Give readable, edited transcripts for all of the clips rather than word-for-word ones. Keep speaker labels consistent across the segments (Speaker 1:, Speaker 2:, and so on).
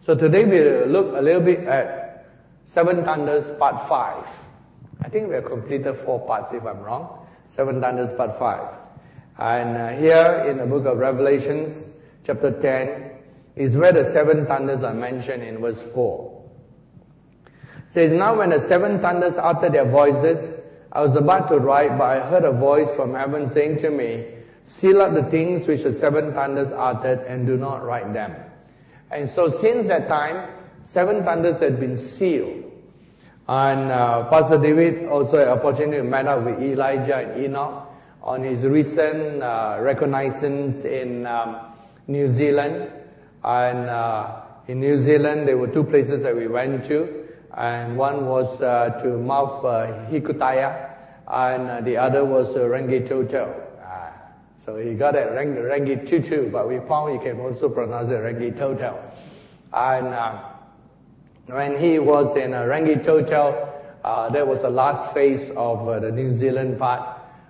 Speaker 1: So today we'll look a little bit at Seven Thunders Part 5. I think we have completed 4 parts if I'm wrong. Seven Thunders Part 5. And here in the book of Revelations, chapter 10, is where the 7 thunders are mentioned in verse 4. It says, "Now when the 7 thunders uttered their voices, I was about to write, but I heard a voice from heaven saying to me, seal up the things which the 7 thunders uttered and do not write them." And so since that time, 7 thunders had been sealed. And Pastor David also had an opportunity to meet up with Elijah and Enoch on his recent reconnaissance in New Zealand. And in New Zealand, there were 2 places that we went to. And one was to Mount Hikutaya, and the other was Rangitoto. So he got it Rangitutu, but we found you can also pronounce it Rangitoto. And when he was in Rangitoto, that was the last phase of the New Zealand part.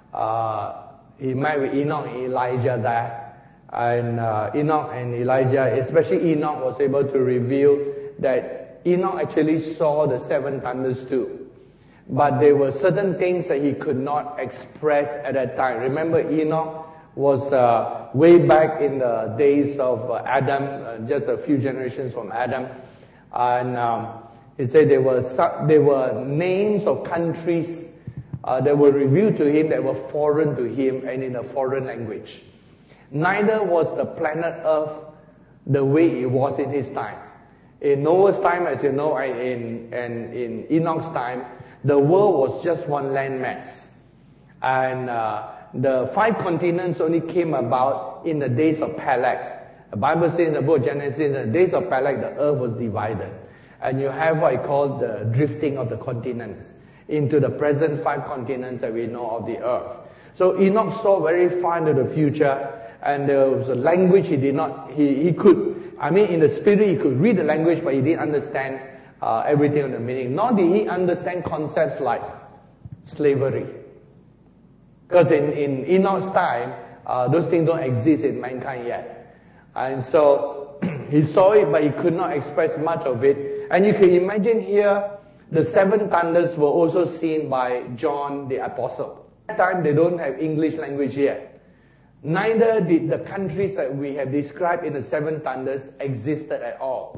Speaker 1: He met with Enoch and Elijah there. And Enoch and Elijah, especially Enoch, was able to reveal that Enoch actually saw the 7 thunders too. But there were certain things that he could not express at that time. Remember, Enoch was way back in the days of Adam, just a few generations from Adam. And he said there were names of countries that were revealed to him that were foreign to him and in a foreign language. Neither was the planet Earth the way it was in his time. In Noah's time, as you know, and in Enoch's time, the world was just one landmass. And the 5 continents only came about in the days of Peleg. The Bible says in the book of Genesis, in the days of Peleg, the earth was divided. And you have what I call the drifting of the continents into the present 5 continents that we know of the earth. So Enoch saw very far into the future, and there was a language he did not, he could, in the spirit he could read the language, but he didn't understand everything of the meaning. Nor did he understand concepts like slavery. Because in Enoch's time, those things don't exist in mankind yet. And so he saw it, but he could not express much of it. And you can imagine here, the 7 thunders were also seen by John the Apostle. At that time, they don't have English language yet. Neither did the countries that we have described in the 7 thunders existed at all.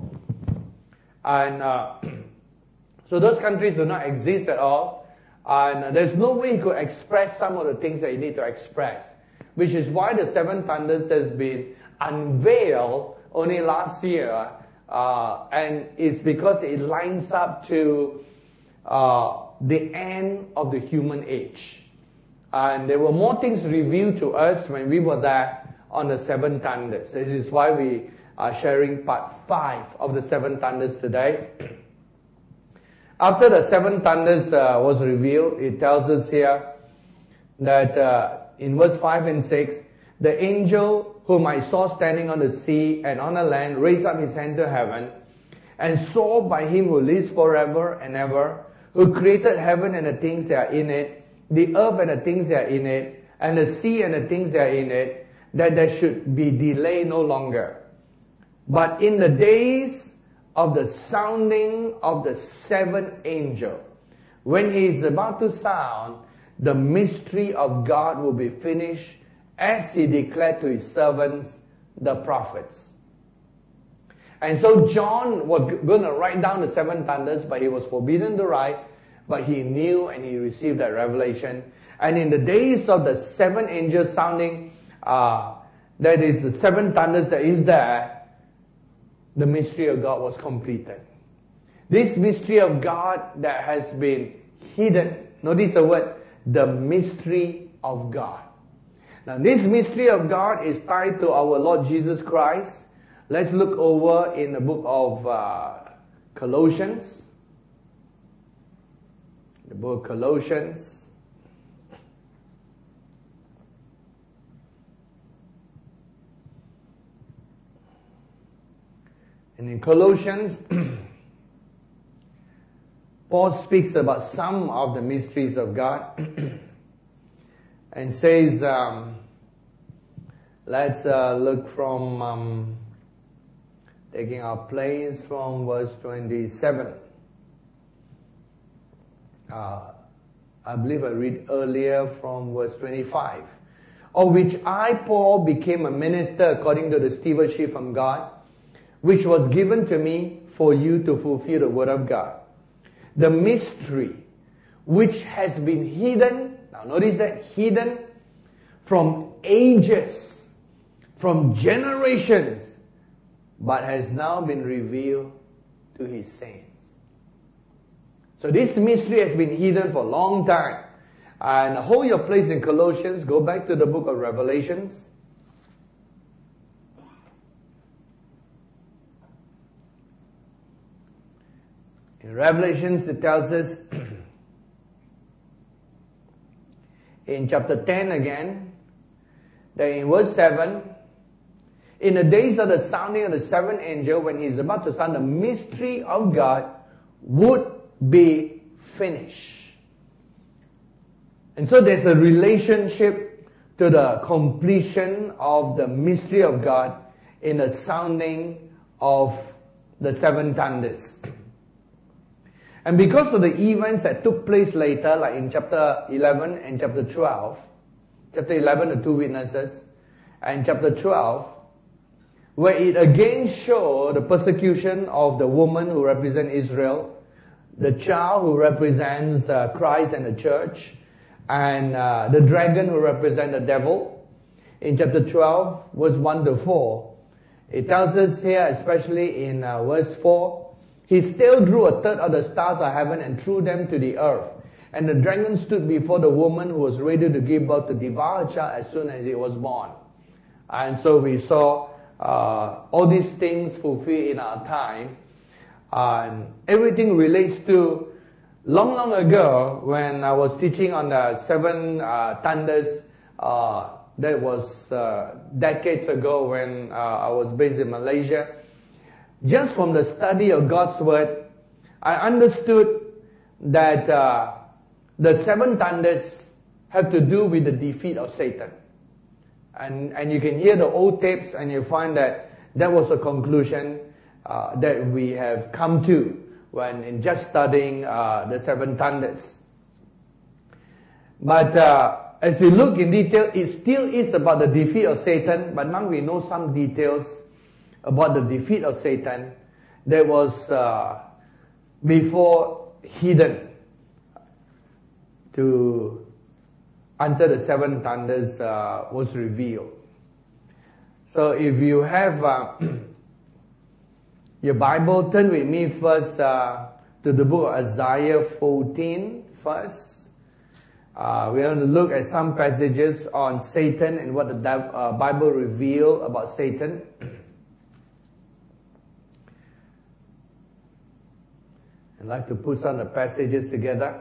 Speaker 1: And so those countries do not exist at all. And there's no way he could express some of the things that he need to express. Which is why the 7 thunders has been unveiled only last year. And it's because it lines up to the end of the human age. And there were more things revealed to us when we were there on the 7 thunders. This is why we are sharing part 5 of the 7 thunders today. After the 7 thunders was revealed, it tells us here that in verse 5 and 6, the angel whom I saw standing on the sea and on the land raised up his hand to heaven and saw by him who lives forever and ever, who created heaven and the things that are in it, the earth and the things that are in it, and the sea and the things that are in it, that there should be delay no longer. But in the days of the sounding of the 7th angel, when he is about to sound, the mystery of God will be finished, as he declared to his servants, the prophets. And so John was going to write down the 7 thunders, but he was forbidden to write. But he knew and he received that revelation. And in the days of the 7 angels sounding, that is the 7 thunders that is there, the mystery of God was completed. This mystery of God that has been hidden, notice the word, the mystery of God. Now this mystery of God is tied to our Lord Jesus Christ. Let's look over in the book of Colossians. The book of Colossians. And in Colossians, Paul speaks about some of the mysteries of God and says, let's look from taking our place from verse 27. I believe I read earlier from verse 25. Of which I, Paul, became a minister according to the stewardship from God, which was given to me for you to fulfill the word of God. The mystery which has been hidden, now notice that, hidden from ages, from generations, but has now been revealed to his saints. So this mystery has been hidden for a long time. And hold your place in Colossians, go back to the book of Revelations. In Revelations it tells us, in chapter 10 again, that in verse 7, in the days of the sounding of the seventh angel, when he is about to sound, the mystery of God would be finished. And so there's a relationship to the completion of the mystery of God in the sounding of the seven thunders. And because of the events that took place later, like in chapter 11 and chapter 12, chapter 11, the two witnesses, and chapter 12, where it again showed the persecution of the woman who represents Israel, the child who represents Christ and the church, and the dragon who represents the devil. In chapter 12, verse 1 to 4, it tells us here, especially in verse 4, he still drew a third of the stars of heaven and threw them to the earth. And the dragon stood before the woman who was ready to give birth to devour a child as soon as it was born. And so we saw all these things fulfilled in our time. And everything relates to long ago when I was teaching on the seven thunders. That was decades ago when I was based in Malaysia. Just from the study of God's Word, I understood that the seven thunders have to do with the defeat of Satan. And you can hear the old tapes and you find that that was a conclusion that we have come to when in just studying the seven thunders. But as we look in detail, it still is about the defeat of Satan, but now we know some details about the defeat of Satan that was before hidden until the seven thunders was revealed. So if you have your Bible, turn with me first to the book of Isaiah 14 first. We're going to look at some passages on Satan and what the Bible reveals about Satan. I'd like to put some of the passages together.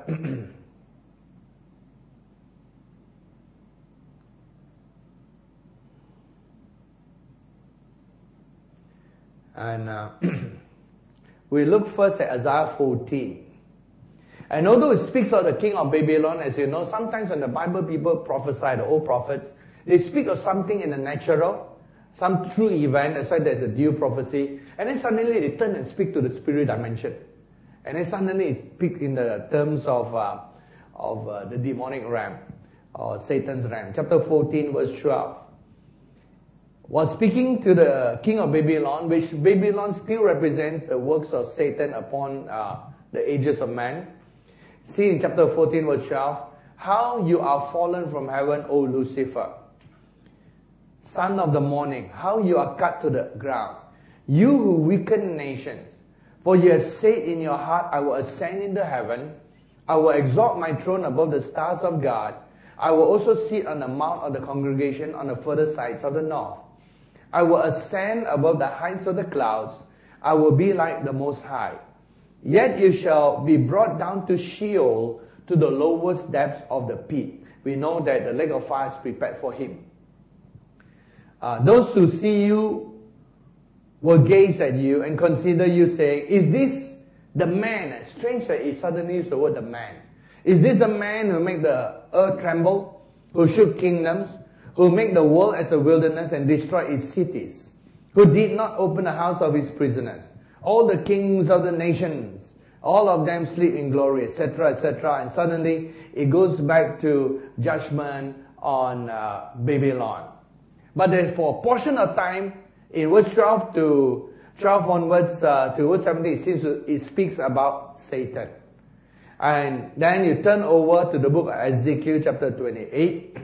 Speaker 1: And we look first at Isaiah 14. And although it speaks of the king of Babylon, as you know, sometimes when the Bible people prophesy, the old prophets, they speak of something in the natural, some true event, that's why there's a due prophecy, and then suddenly they turn and speak to the spirit dimension. And then suddenly it speaks in the terms of the demonic realm, or Satan's realm. Chapter 14, verse 12. Was speaking to the king of Babylon, which Babylon still represents the works of Satan upon the ages of man. See in chapter 14, verse 12, how you are fallen from heaven, O Lucifer, son of the morning, how you are cut to the ground, you who weaken nations. For you have said in your heart, I will ascend into heaven, I will exalt my throne above the stars of God, I will also sit on the mount of the congregation on the further sides of the north. I will ascend above the heights of the clouds. I will be like the Most High. Yet you shall be brought down to Sheol, to the lowest depths of the pit. We know that the lake of fire is prepared for him. Those who see you will gaze at you and consider you, saying, is this the man? Strange that he suddenly used the word the man. Is this the man who made the earth tremble, who shook kingdoms, who made the world as a wilderness and destroyed its cities, who did not open the house of his prisoners. All the kings of the nations, all of them sleep in glory, etc., etc. And suddenly it goes back to judgment on Babylon. But for a portion of time, in verse 12 to 12 onwards to verse 17, it speaks about Satan. And then you turn over to the book of Ezekiel chapter 28,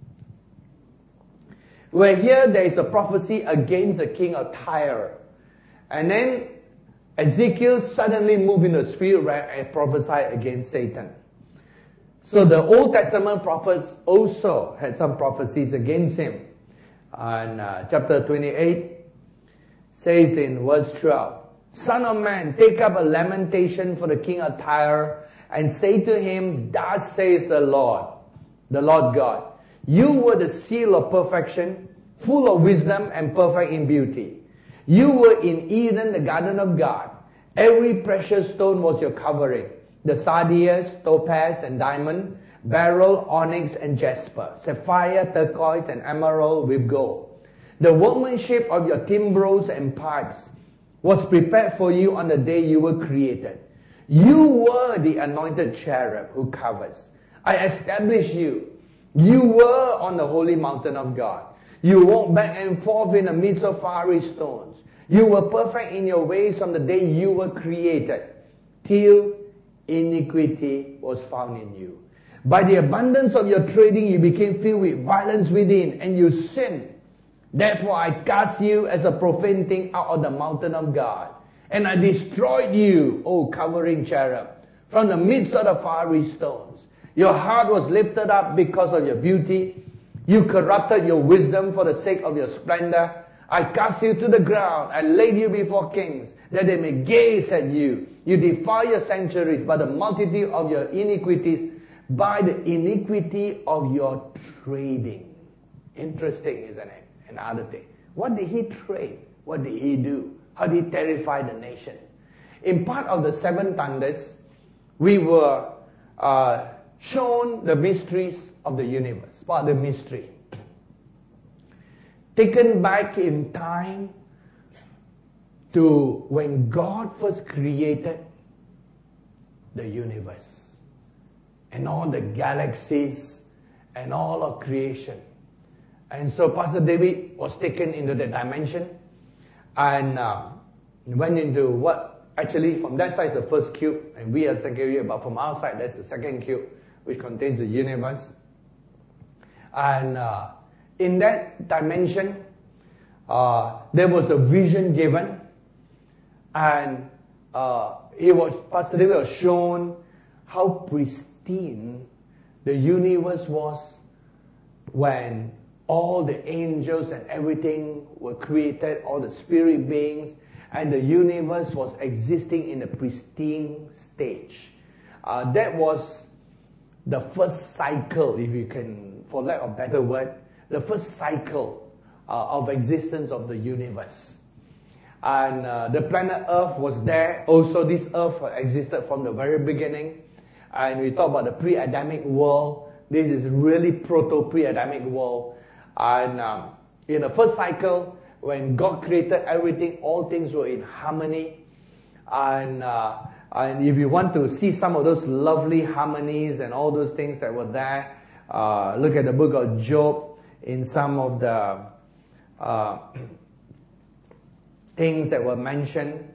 Speaker 1: where here there is a prophecy against the king of Tyre. And then Ezekiel suddenly moved in the spirit realm and prophesied against Satan. So the Old Testament prophets also had some prophecies against him. And chapter 28 says in verse 12, Son of man, take up a lamentation for the king of Tyre, and say to him, Thus says the Lord God, you were the seal of perfection, full of wisdom and perfect in beauty. You were in Eden, the garden of God. Every precious stone was your covering. The sardius, topaz and diamond, beryl, onyx and jasper, sapphire, turquoise and emerald with gold. The workmanship of your timbrels and pipes was prepared for you on the day you were created. You were the anointed cherub who covers. I established you. You were on the holy mountain of God. You walked back and forth in the midst of fiery stones. You were perfect in your ways from the day you were created, till iniquity was found in you. By the abundance of your trading, you became filled with violence within, and you sinned. Therefore I cast you as a profane thing out of the mountain of God. And I destroyed you, O covering cherub, from the midst of the fiery stones. Your heart was lifted up because of your beauty. You corrupted your wisdom for the sake of your splendor. I cast you to the ground. I laid you before kings, that they may gaze at you. You defile your sanctuaries by the multitude of your iniquities, by the iniquity of your trading. Interesting, isn't it? Another thing. What did he trade? What did he do? How did he terrify the nations? In part of the seven thunders, we were shown the mysteries of the universe. Part of the mystery. Taken back in time to when God first created the universe and all the galaxies and all of creation. And so Pastor David was taken into that dimension and went into what actually from that side is the first cube, and we are second cube, but from our side that's the second cube, which contains the universe. And in that dimension, there was a vision given, and Pastor David was shown how pristine the universe was when all the angels and everything were created, all the spirit beings, and the universe was existing in a pristine stage. That was the first cycle, if you can, for lack of a better word, the first cycle of existence of the universe. And the planet Earth was there. Also, this Earth existed from the very beginning. And we talk about the pre-Adamic world. This is really proto-pre-Adamic world. And in the first cycle, when God created everything, all things were in harmony. And if you want to see some of those lovely harmonies and all those things that were there, look at the book of Job in some of the things that were mentioned,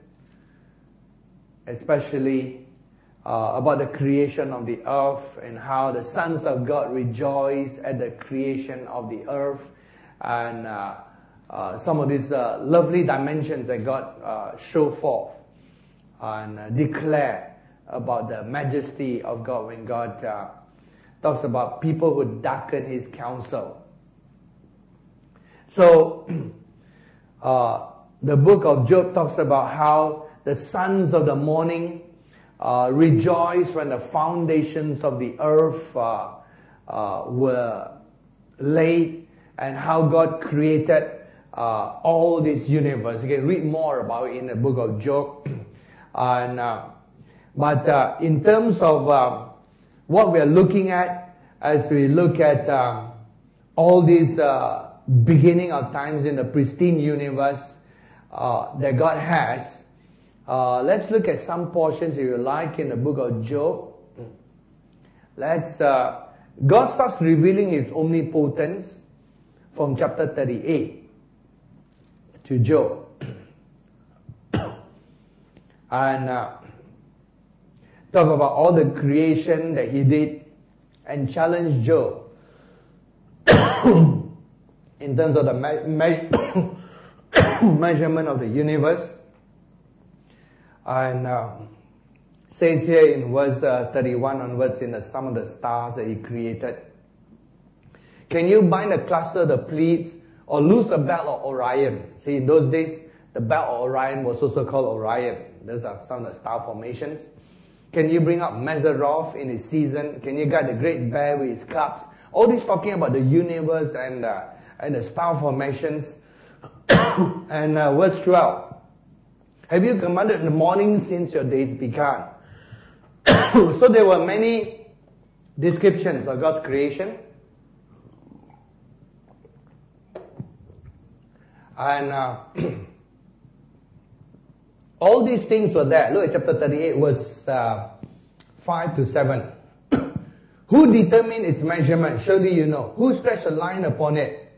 Speaker 1: especially about the creation of the earth and how the sons of God rejoice at the creation of the earth, and some of these lovely dimensions that God show forth and declare about the majesty of God when God talks about people who darken his counsel. So the book of Job talks about how the sons of the morning rejoice when the foundations of the earth were laid, and how God created all this universe. You can read more about it in the book of Job. But in terms of what we are looking at, as we look at all these beginning of times in the pristine universe, that God has. Let's look at some portions, if you like, in the book of Job. God starts revealing His omnipotence from chapter 38 to Job. And talk about all the creation that He did and challenge Job in terms of the measurement of the universe. And says here in verse 31 onwards, in the sum of the stars that He created. Can you bind a cluster of the Pleiades or loose a belt of Orion? See, in those days, the belt of Orion was also called Orion. Those are some of the star formations. Can you bring up Mazzaroth in its season? Can you guide the great bear with its clubs? All this talking about the universe and the star formations. And verse 12. Have you commanded the morning since your days began? So there were many descriptions of God's creation. And all these things were there. Look at chapter 38, verse 5 to 7. Who determined its measurement? Surely you know. Who stretched a line upon it?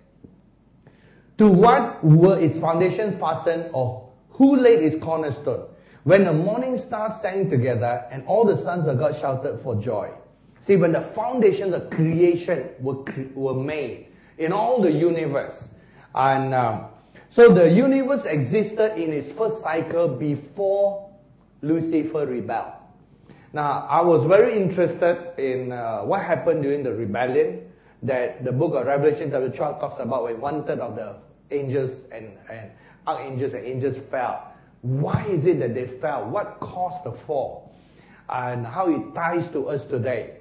Speaker 1: To what were its foundations fastened, or who laid its cornerstone? When the morning stars sang together and all the sons of God shouted for joy. See, when the foundations of creation were made in all the universe. And so the universe existed in its first cycle before Lucifer rebelled. Now, I was very interested in what happened during the rebellion that the book of Revelation chapter 12 talks about, when 1/3 of the angels and archangels and angels fell. Why is it that they fell? What caused the fall? And how it ties to us today.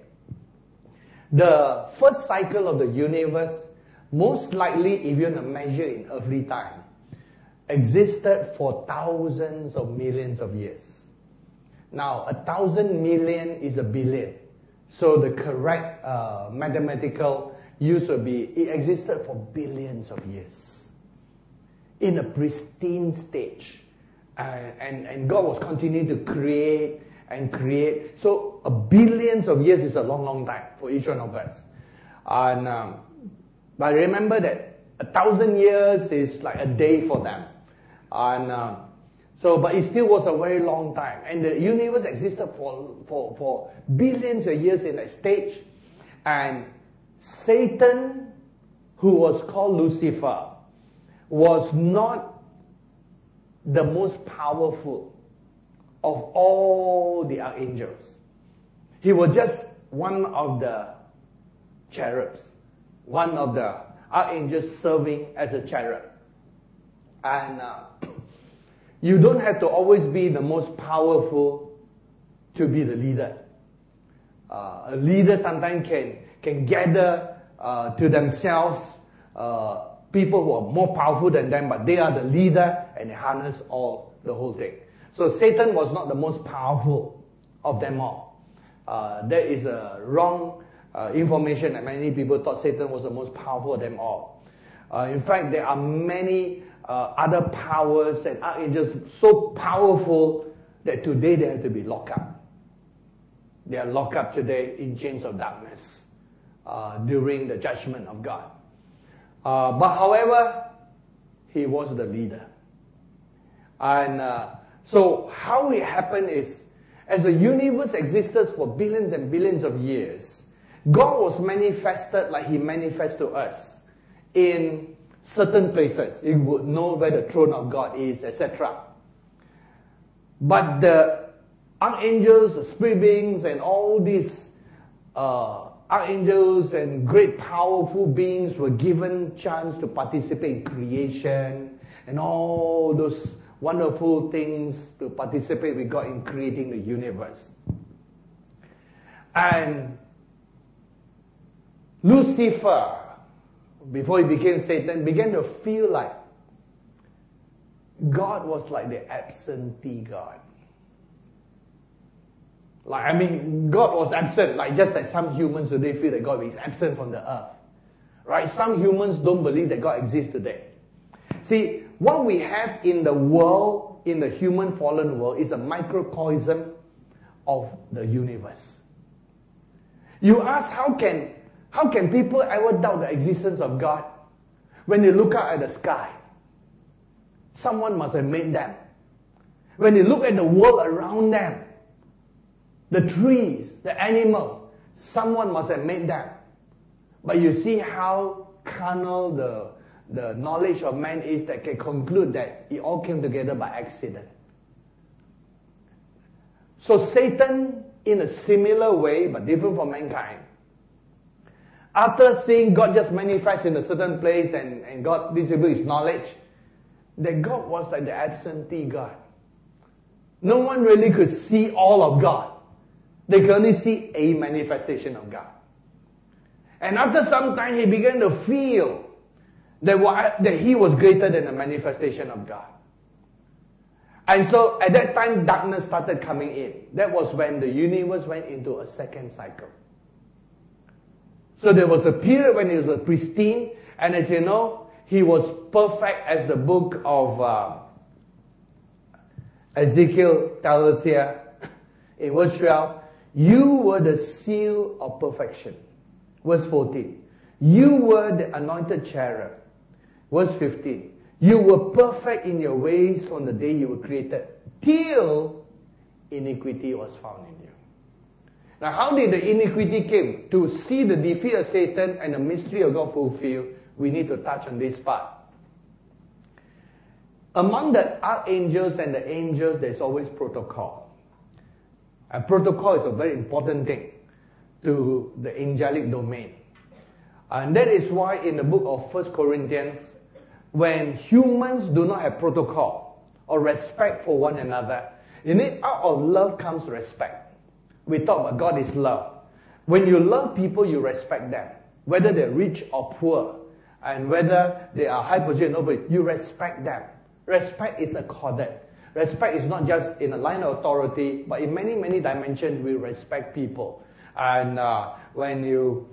Speaker 1: The first cycle of the universe, most likely, if you want to measure in earthly time, existed for thousands of millions of years. Now, 1,000 million is a billion. So the correct mathematical use would be, it existed for billions of years in a pristine stage. And God was continuing to create and create. So billions of years is a long, long time for each one of us. And but remember that 1,000 years is like a day for them. And but it still was a very long time. And the universe existed for billions of years in that stage. And Satan, who was called Lucifer, was not the most powerful of all the archangels. He was just one of the cherubs, one of the archangels serving as a cherub. And you don't have to always be the most powerful to be the leader. A leader sometimes can gather to themselves people who are more powerful than them, but they are the leader and they harness the whole thing. So Satan was not the most powerful of them all. That is a wrong information, that many people thought Satan was the most powerful of them all. In fact, there are many other powers and archangels so powerful that today they have to be locked up. They are locked up today in chains of darkness during the judgment of God. But however, he was the leader. And so how it happened is, as the universe existed for billions and billions of years, God was manifested like He manifests to us in certain places. You would know where the throne of God is, etc. But the archangels, the spirit beings, and all these archangels and great powerful beings were given chance to participate in creation and all those wonderful things, to participate with God in creating the universe. And Lucifer, before he became Satan, began to feel like God was like the absentee God. God was absent, just like some humans today feel that God is absent from the earth. Right? Some humans don't believe that God exists today. See, what we have in the world, in the human fallen world, is a microcosm of the universe. You ask, how can people ever doubt the existence of God? When you look out at the sky, someone must have made them. When you look at the world around them, the trees, the animals, someone must have made them. But you see how carnal the knowledge of man is that can conclude that it all came together by accident. So Satan, in a similar way, but different from mankind, after seeing God just manifest in a certain place and God distribute His knowledge, that God was like the absentee God. No one really could see all of God. They could only see a manifestation of God. And after some time, he began to feel that he was greater than the manifestation of God. And so at that time, darkness started coming in. That was when the universe went into a second cycle. So there was a period when he was pristine, and as you know, he was perfect, as the book of Ezekiel tells us here in verse 12, you were the seal of perfection. Verse 14, you were the anointed cherub. Verse 15, you were perfect in your ways from the day you were created, till iniquity was found in you. Now, how did the iniquity came? To see the defeat of Satan and the mystery of God fulfilled, we need to touch on this part. Among the archangels and the angels, there's always protocol. And protocol is a very important thing to the angelic domain. And that is why in the book of 1 Corinthians, when humans do not have protocol or respect for one another, out of love comes respect. We talk about God is love. When you love people, you respect them. Whether they're rich or poor, and whether they are high position or low, you respect them. Respect is accorded. Respect is not just in a line of authority, but in many, many dimensions we respect people. And when you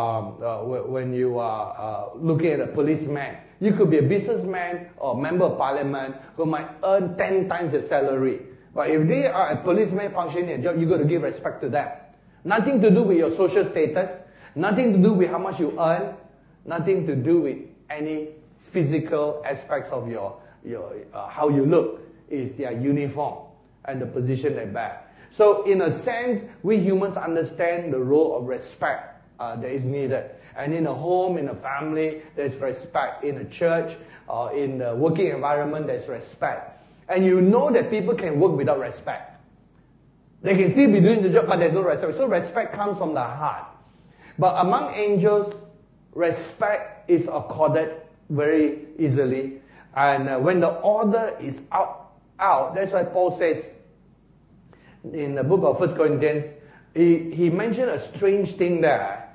Speaker 1: are looking at a policeman, you could be a businessman or a member of parliament who might earn 10 times your salary. But if they are a policeman functioning a job, you got to give respect to them. Nothing to do with your social status, nothing to do with how much you earn, nothing to do with any physical aspects of your how you look. Is their uniform and the position they bear. So in a sense, we humans understand the role of respect that is needed. And in a home, in a family, there's respect. In a church, in the working environment, there's respect. And you know that people can work without respect. They can still be doing the job, but there's no respect. So respect comes from the heart. But among angels, respect is accorded very easily. And when the order is out, that's why Paul says in the book of 1 Corinthians, he mentioned a strange thing there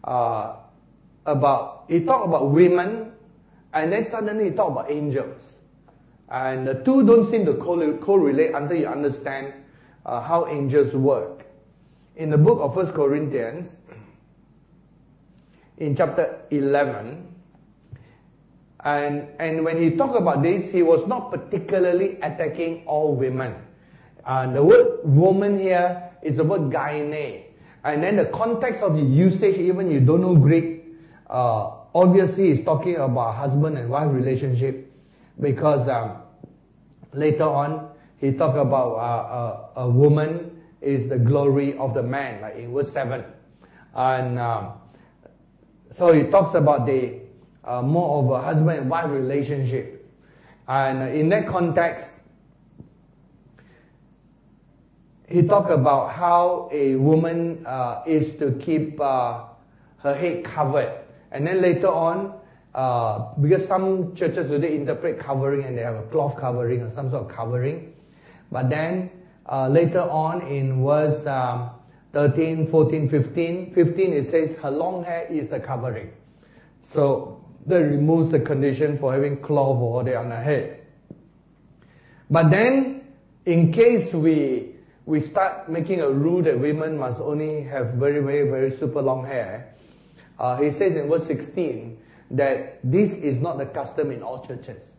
Speaker 1: he talked about women, and then suddenly he talked about angels. And the two don't seem to correlate until you understand how angels work. In the book of 1 Corinthians, in chapter 11, and when he talked about this, he was not particularly attacking all women. The word woman here is the word gyne. And then the context of the usage, even you don't know Greek, obviously is talking about husband and wife relationship, because later on he talked about a woman is the glory of the man, like in verse 7. And so he talks about the more of a husband and wife relationship. And in that context, he talked about how a woman is to keep her head covered. And then later on, because some churches today interpret covering and they have a cloth covering or some sort of covering. But then later on in verse 13, 14, 15 it says her long hair is the covering. So that removes the condition for having cloth or whatever on her head. But then, in case we start making a rule that women must only have very, very, very super long hair, he says in verse 16 that this is not the custom in all churches.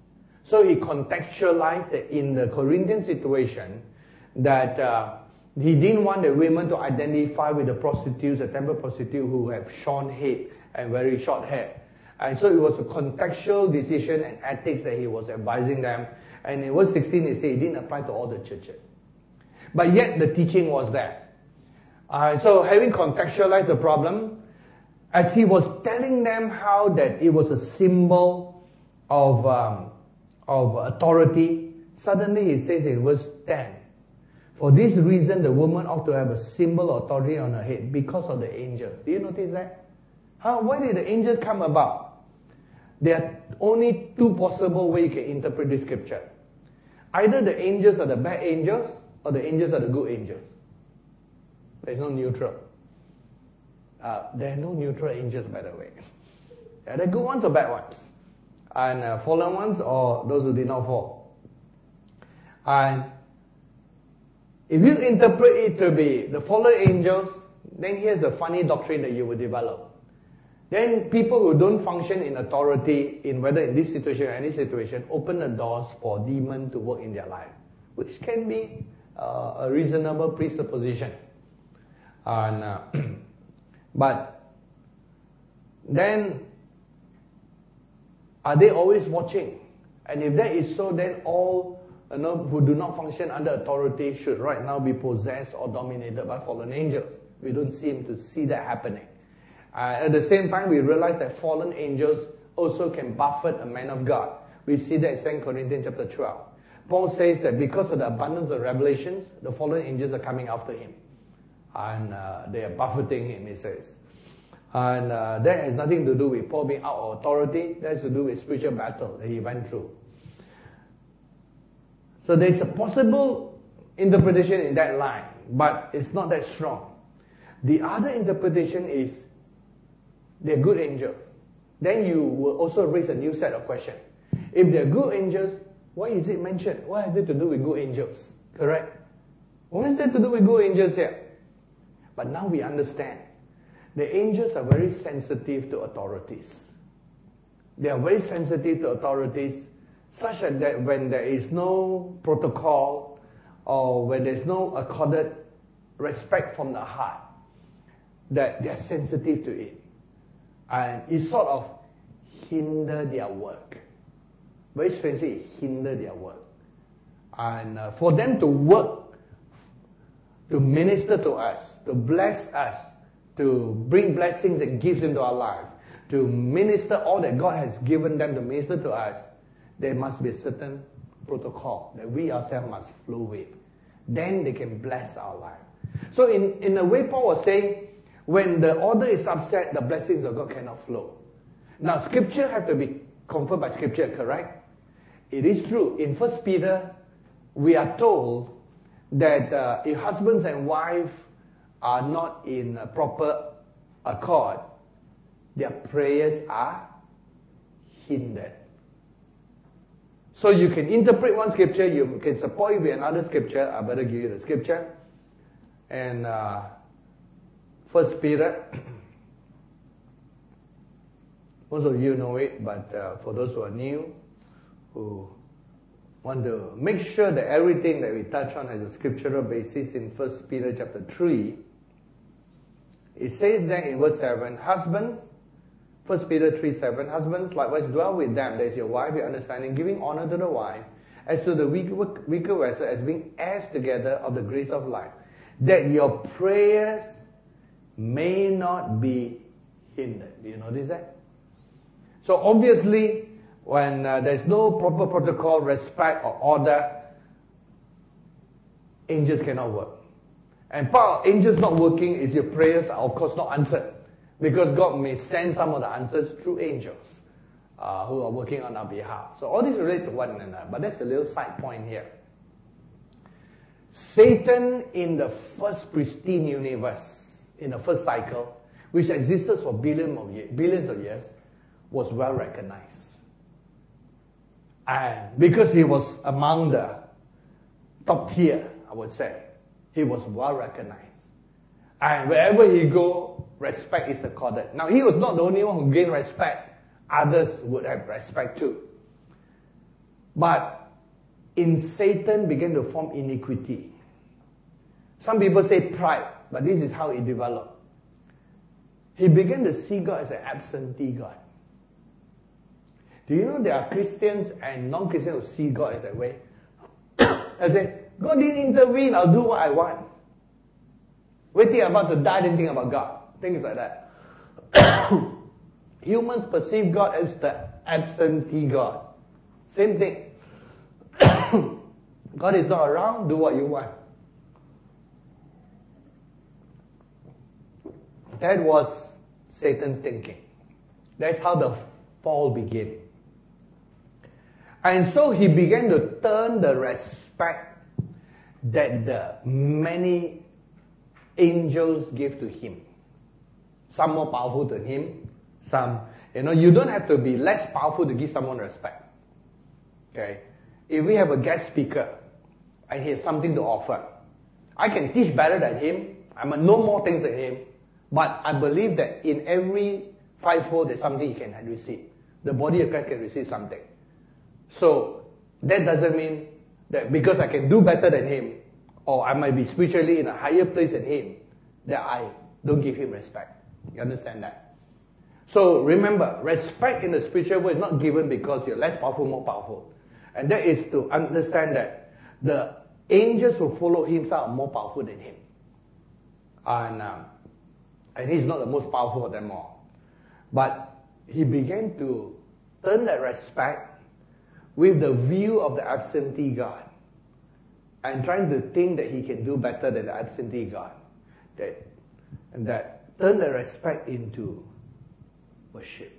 Speaker 1: So he contextualized that in the Corinthian situation that he didn't want the women to identify with the prostitutes, the temple prostitute who have shorn head and very short hair. And so it was a contextual decision and ethics that he was advising them. And in verse 16 he said it didn't apply to all the churches. But yet the teaching was there. So having contextualized the problem, as he was telling them how that it was a symbol of authority, suddenly he says in verse 10, for this reason the woman ought to have a symbol of authority on her head because of the angels. Do you notice that? Why did the angels come about? There are only two possible ways you can interpret this scripture. Either the angels are the bad angels or the angels are the good angels. There's no neutral. There are no neutral angels, by the way. Are they good ones or bad ones? And fallen ones or those who did not fall? And if you interpret it to be the fallen angels, then here's a funny doctrine that you will develop. Then people who don't function in authority, in whether in this situation or any situation, open the doors for demons to work in their life, which can be a reasonable presupposition. And but then, are they always watching? And if that is so, then all who do not function under authority should right now be possessed or dominated by fallen angels. We don't seem to see that happening. At the same time, we realize that fallen angels also can buffet a man of God. We see that in 2 Corinthians chapter 12. Paul says that because of the abundance of revelations, the fallen angels are coming after him. And they are buffeting him, he says. And that has nothing to do with Paul being out of authority. That has to do with spiritual battle that he went through. So there's a possible interpretation in that line, but it's not that strong. The other interpretation is they're good angels. Then you will also raise a new set of questions. If they're good angels, why is it mentioned? What has it to do with good angels? Correct? What has it to do with good angels here? But now we understand. The angels are very sensitive to authorities. They are very sensitive to authorities, such that when there is no protocol or when there is no accorded respect from the heart, that they are sensitive to it. And it sort of hinder their work. Very strangely, it hinder their work. And for them to work, to minister to us, to bless us, to bring blessings and gifts into our life, to minister all that God has given them to minister to us, there must be a certain protocol that we ourselves must flow with. Then they can bless our life. So in a way, Paul was saying, when the order is upset, the blessings of God cannot flow. Now, Scripture have to be confirmed by Scripture, correct? It is true. In 1 Peter, we are told that if husbands and wives are not in a proper accord, their prayers are hindered. So you can interpret one scripture, you can support it with another scripture. I better give you the scripture. And 1 Peter, most of you know it, but for those who are new, who want to make sure that everything that we touch on has a scriptural basis, in 1 Peter chapter 3, it says that in verse 7, husbands, 1 Peter 3:7, husbands likewise dwell with them, that is your wife, your understanding, giving honor to the wife, as to the weaker vessel, as being heirs together of the grace of life, that your prayers may not be hindered. Do you notice that? So obviously, when there's no proper protocol, respect or order, angels cannot work. And part of angels not working is your prayers are of course not answered. Because God may send some of the answers through angels who are working on our behalf. So all these relate to one another, but that's a little side point here. Satan in the first pristine universe, in the first cycle, which existed for billions of years, was well recognized. And because he was among the top tier, I would say, he was well recognized. And wherever he go, respect is accorded. Now, he was not the only one who gained respect. Others would have respect too. But in Satan began to form iniquity. Some people say pride, but this is how it developed. He began to see God as an absentee God. Do you know there are Christians and non-Christians who see God as that way? I say, God didn't intervene, I'll do what I want. Wait till I'm about to die, then think about God. Things like that. Humans perceive God as the absentee God. Same thing. God is not around, do what you want. That was Satan's thinking. That's how the fall began. And so he began to turn the respect that the many angels gave to him. Some more powerful than him. Some, you don't have to be less powerful to give someone respect. Okay? If we have a guest speaker and he has something to offer, I can teach better than him. I might know more things than him. But I believe that in every fivefold there's something he can receive. The body of Christ can receive something. So that doesn't mean that because I can do better than him, or I might be spiritually in a higher place than him, that I don't give him respect. You understand that? So remember, respect in the spiritual world is not given because you're less powerful, more powerful. And that is to understand that the angels who follow him are more powerful than him. And he's not the most powerful of them all. But he began to turn that respect with the view of the absentee God. And trying to think that he can do better than the absentee God. And that turned the respect into worship.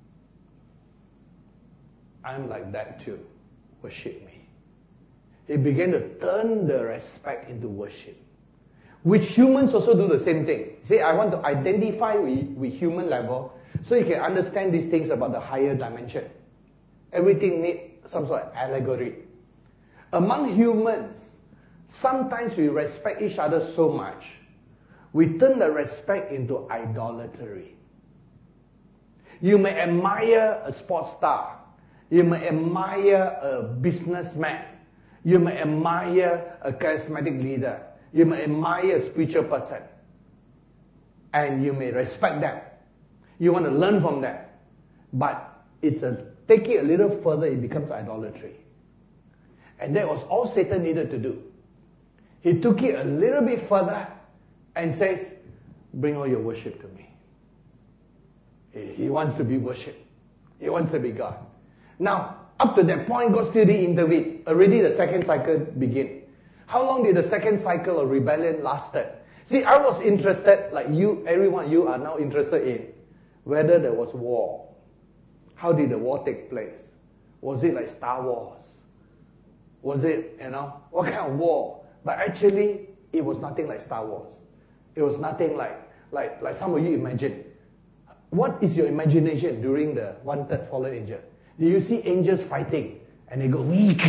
Speaker 1: I'm like that too. Worship me. He began to turn the respect into worship. Which humans also do the same thing. See, I want to identify with human level so you can understand these things about the higher dimension. Everything needs some sort of allegory. Among humans, sometimes we respect each other so much, we turn the respect into idolatry. You may admire a sports star. You may admire a businessman. You may admire a charismatic leader. You may admire a spiritual person. And you may respect them. You want to learn from them. But take it a little further, it becomes idolatry. And that was all Satan needed to do. He took it a little bit further and says, bring all your worship to me. He wants to be worshipped. He wants to be God. Now, up to that point, God still didn't intervene. Already the second cycle began. How long did the second cycle of rebellion lasted? See, I was interested, like you, everyone, you are now interested in whether there was war. How did the war take place? Was it like Star Wars? Was it, what kind of war? But actually, it was nothing like Star Wars. It was nothing like some of you imagine. What is your imagination during the 1/3 fallen angel? Do you see angels fighting? And they go,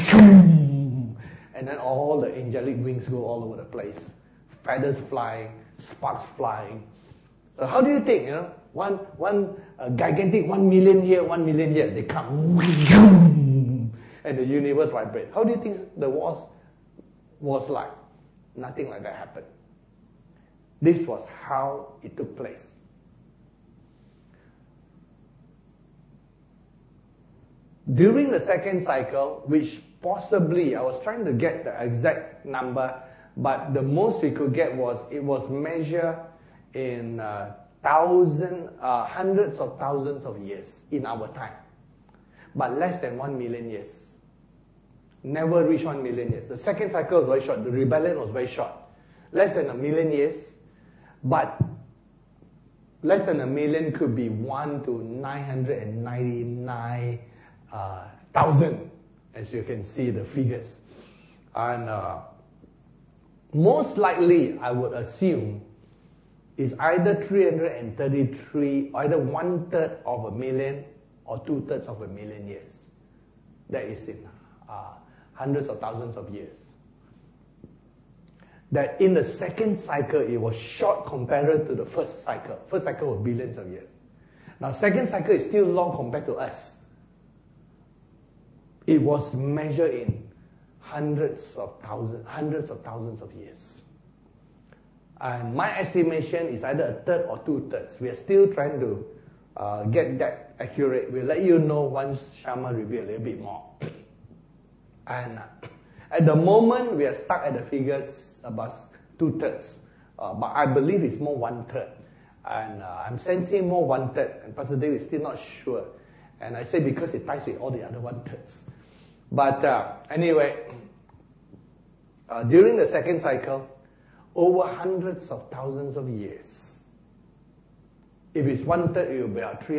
Speaker 1: and then all the angelic wings go all over the place. Feathers flying, sparks flying. So how do you think, one gigantic 1 million here, 1 million here, they come, and the universe vibrates. How do you think the wars was like? Nothing like that happened. This was how it took place. During the second cycle, which possibly, I was trying to get the exact number, but the most we could get was, it was measured in hundreds of thousands of years in our time. But less than 1 million years. Never reached 1 million years. The second cycle was very short. The rebellion was very short. Less than 1 million years, but less than 1 million could be 1 to 999,000, as you can see the figures. And most likely, I would assume, is either 333, either 1/3 of a million or 2/3 of a million years. That is in hundreds of thousands of years. That in the second cycle, it was short compared to the first cycle. First cycle was billions of years. Now, second cycle is still long compared to us. it was measured in hundreds of thousands of years. And my estimation is either a third or 2/3. We are still trying to get that accurate. We'll let you know once Shama reveals a little bit more. And at the moment, we are stuck at the figures about 2/3. But I believe it's more 1/3. And I'm sensing more 1/3. And Pastor David is still not sure. And I say because it ties with all the other 1/3. But anyway, during the second cycle, over hundreds of thousands of years. If it's 1/3, it will be about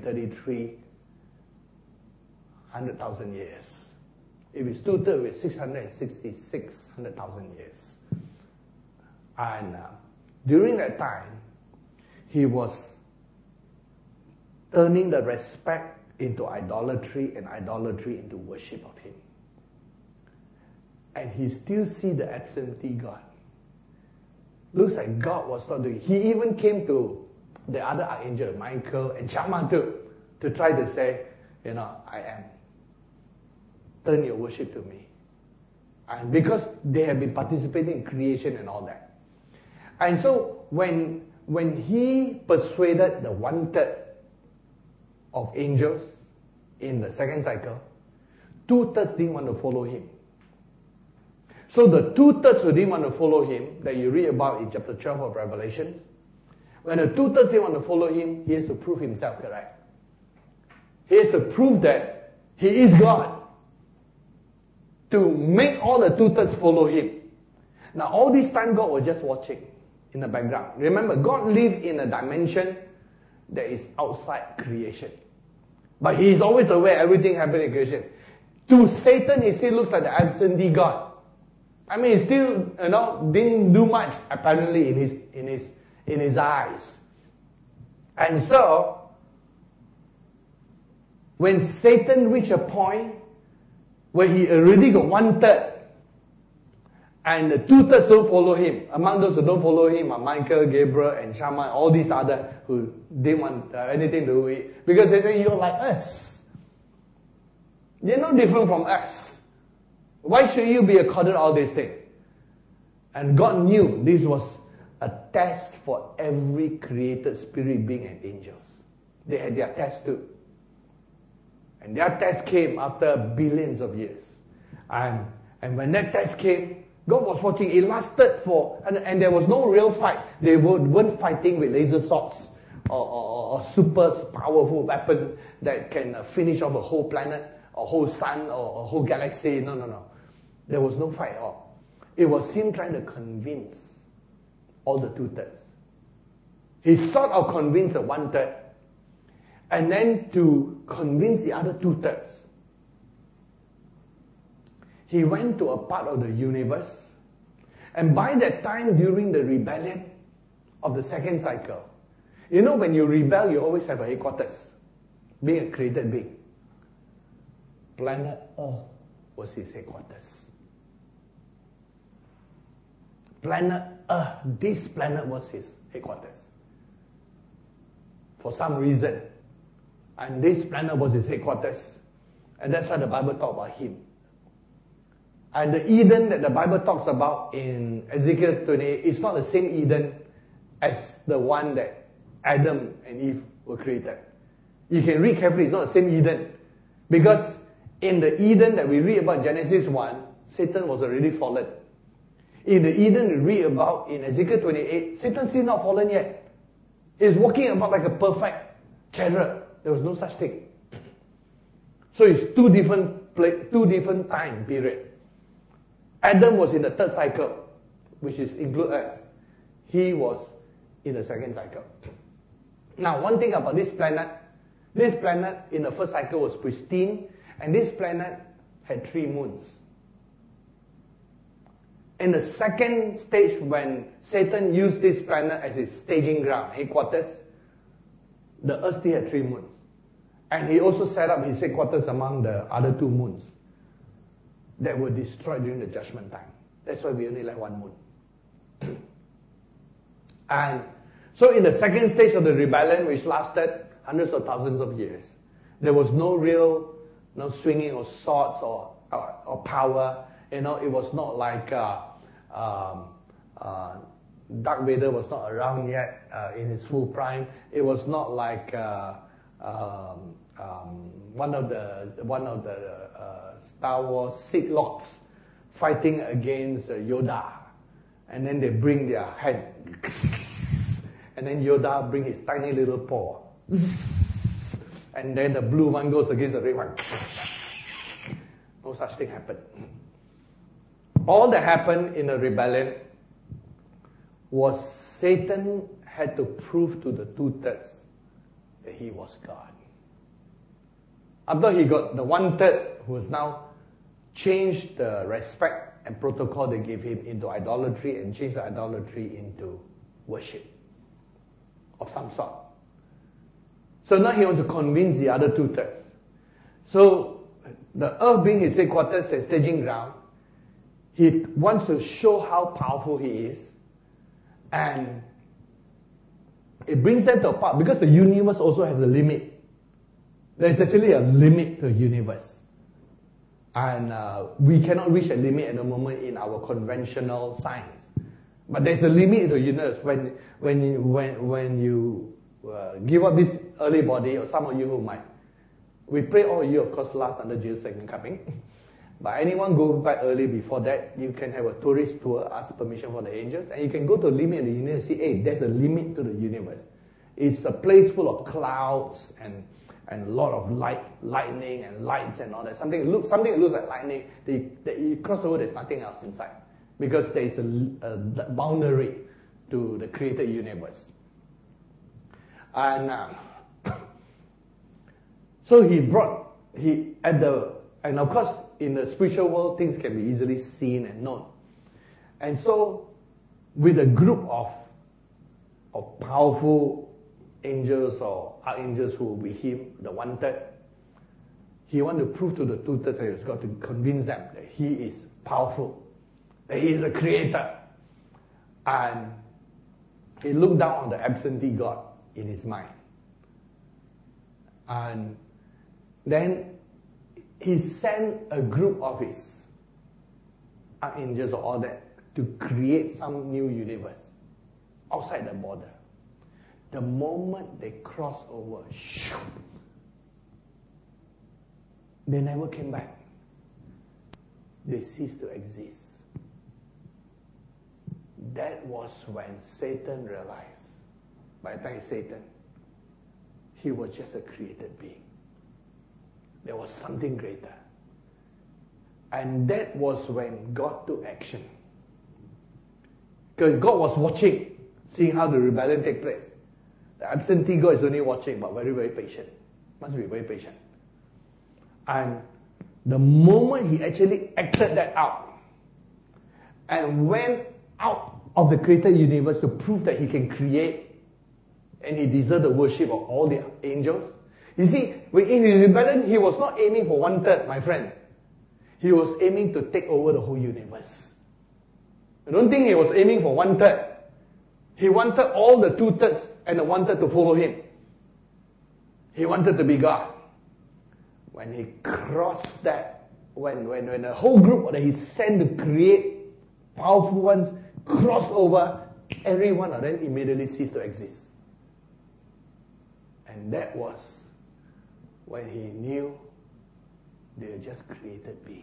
Speaker 1: 333,000 years. If it's 2/3, it's 666,000 years. And during that time, he was turning the respect into idolatry and idolatry into worship of him. And he still see the absentee God. Looks like God was not doing it. He even came to the other archangel, Michael and Shammah too, to try to say, I am. Turn your worship to me. And because they have been participating in creation and all that. And so when he persuaded the 1/3 of angels in the second cycle, 2/3 didn't want to follow him. So the 2/3 who didn't want to follow him, that you read about in chapter 12 of Revelation, when the 2/3 didn't want to follow him, he has to prove himself, correct? He has to prove that he is God to make all the 2/3 follow him. Now all this time God was just watching in the background. Remember, God lives in a dimension that is outside creation. But he is always aware everything happening in creation. To Satan, he still looks like the absentee God. I mean, he still, didn't do much apparently in his eyes. And so, when Satan reached a point where he already got 1/3, and the 2/3 don't follow him. Among those who don't follow him are Michael, Gabriel, and Shammah, all these other who didn't want anything to do with it. Because they say, you're like us. You're no different from us. Why should you be accorded all these things? And God knew this was a test for every created spirit being and angels. They had their test too. And their test came after billions of years. And when that test came, God was watching. It lasted and there was no real fight. They weren't fighting with laser swords or super powerful weapon that can finish off a whole planet, a whole sun, or a whole galaxy. No. There was no fight at all. It was him trying to convince all the 2/3. He sort of convinced the 1/3. And then to convince the other 2/3, he went to a part of the universe. And by that time, during the rebellion of the second cycle, when you rebel, you always have a headquarters, being a created being. Planet Earth was his headquarters. Planet Earth, this planet was his headquarters. For some reason. And this planet was his headquarters. And that's why the Bible talks about him. And the Eden that the Bible talks about in Ezekiel 28 is not the same Eden as the one that Adam and Eve were created. You can read carefully, it's not the same Eden. Because in the Eden that we read about in Genesis 1, Satan was already fallen. In the Eden we read about in Ezekiel 28, Satan's still not fallen yet. He's walking about like a perfect cherub. There was no such thing. So it's two different time period. Adam was in the third cycle, which is include us. He was in the second cycle. Now, one thing about this planet in the first cycle was pristine, and this planet had 3 moons. In the second stage, when Satan used this planet as his staging ground, headquarters, the earth still had 3 moons. And he also set up his headquarters among the other 2 moons that were destroyed during the judgment time. That's why we only like 1 moon. And so in the second stage of the rebellion, which lasted hundreds of thousands of years, there was no real no swinging of swords or power. It was not like Darth Vader was not around yet in his full prime. It was not like one of the Star Wars Sith Lords fighting against Yoda, and then they bring their hand, and then Yoda bring his tiny little paw, and then the blue one goes against the red one. No such thing happened. All that happened in the rebellion was Satan had to prove to the 2/3 that he was God. After he got the 1/3 who has now changed the respect and protocol they gave him into idolatry and changed the idolatry into worship of some sort. So now he wants to convince the other 2/3. So the earth being his headquarters and staging ground, he wants to show how powerful he is. And it brings them to a part, because the universe also has a limit. There's actually a limit to the universe. And we cannot reach a limit at the moment in our conventional science. But there's a limit to the universe. When you give up this early body, or some of you who might, we pray all of you, of course, last under Jesus' second coming. But anyone go back early before that, you can have a tourist tour, ask permission for the angels, and you can go to the limit of the universe, see, hey, there's a limit to the universe. It's a place full of clouds and a lot of lightning and lights and all that. Something that looks like lightning, you cross over, there's nothing else inside. Because there is a boundary to the created universe. And so and of course, in the spiritual world, things can be easily seen and known. And so, with a group of powerful angels or archangels who were with him, the 1/3, he wanted to prove to the 2/3 that he's got to convince them that he is powerful, that he is a creator. And he looked down on the absentee God in his mind. And then he sent a group of his archangels or all that to create some new universe outside the border. The moment they crossed over, they never came back. They ceased to exist. That was when Satan realized, by the time Satan, he was just a created being. There was something greater. And that was when God took action. Because God was watching, seeing how the rebellion take place. The absentee God is only watching, but very, very patient. Must be very patient. And the moment he actually acted that out, and went out of the created universe to prove that he can create, and he deserved the worship of all the angels. You see, in his rebellion, he was not aiming for 1/3, my friends. He was aiming to take over the whole universe. I don't think he was aiming for 1/3. He wanted all the 2/3 and the 1/3 to follow him. He wanted to be God. When he crossed that, when the whole group that he sent to create powerful ones crossed over, every one of them immediately ceased to exist. And that was when he knew they were just created beings.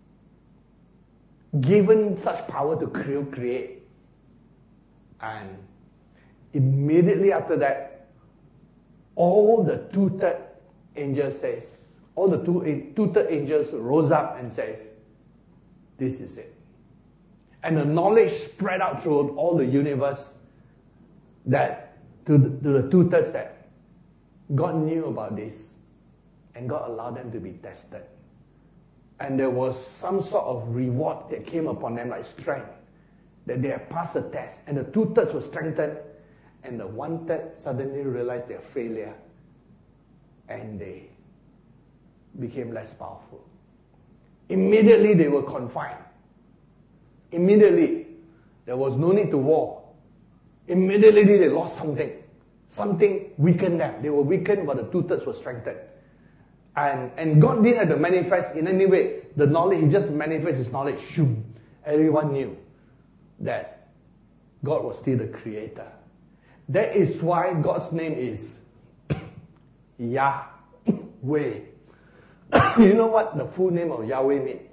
Speaker 1: Given such power to create. And immediately after that, all the 2/3 angels says, all the 2/3 angels rose up and says, this is it. And the knowledge spread out through all the universe that to the 2/3 that God knew about this. And God allowed them to be tested. And there was some sort of reward that came upon them, like strength, that they had passed the test. And the 2/3 were strengthened, and the 1/3 suddenly realized their failure, and they became less powerful. Immediately they were confined. Immediately there was no need to war. Immediately they lost something. Something weakened them. They were weakened, but the 2/3 were strengthened. And God didn't have to manifest in any way. The knowledge, He just manifests His knowledge. Shoom. Everyone knew that God was still the creator. That is why God's name is Yahweh. You know what the full name of Yahweh means?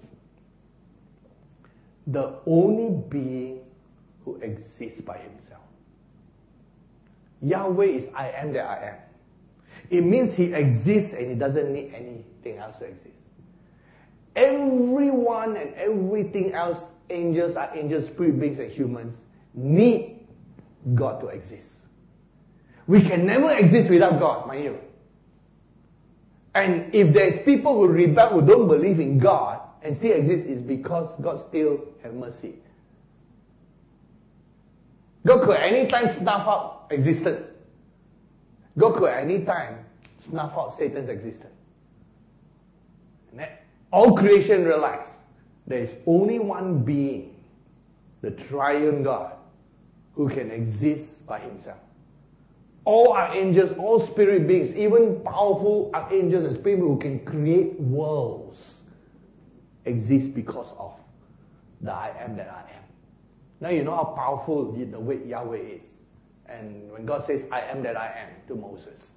Speaker 1: The only being who exists by Himself. Yahweh is I am that I am. It means He exists and He doesn't need anything else to exist. Everyone and everything else, angels, archangels, spirit beings and humans, need God to exist. We can never exist without God, mind you. And if there's people who rebel, who don't believe in God and still exist, it's because God still has mercy. God could at any time snuff out existence. God could at any time snuff out Satan's existence. And then all creation realized there is only one being, the triune God, who can exist by Himself. All archangels, all spirit beings, even powerful archangels and spirit beings who can create worlds, exist because of the I am that I am. Now you know how powerful the way Yahweh is. And when God says, I am that I am to Moses,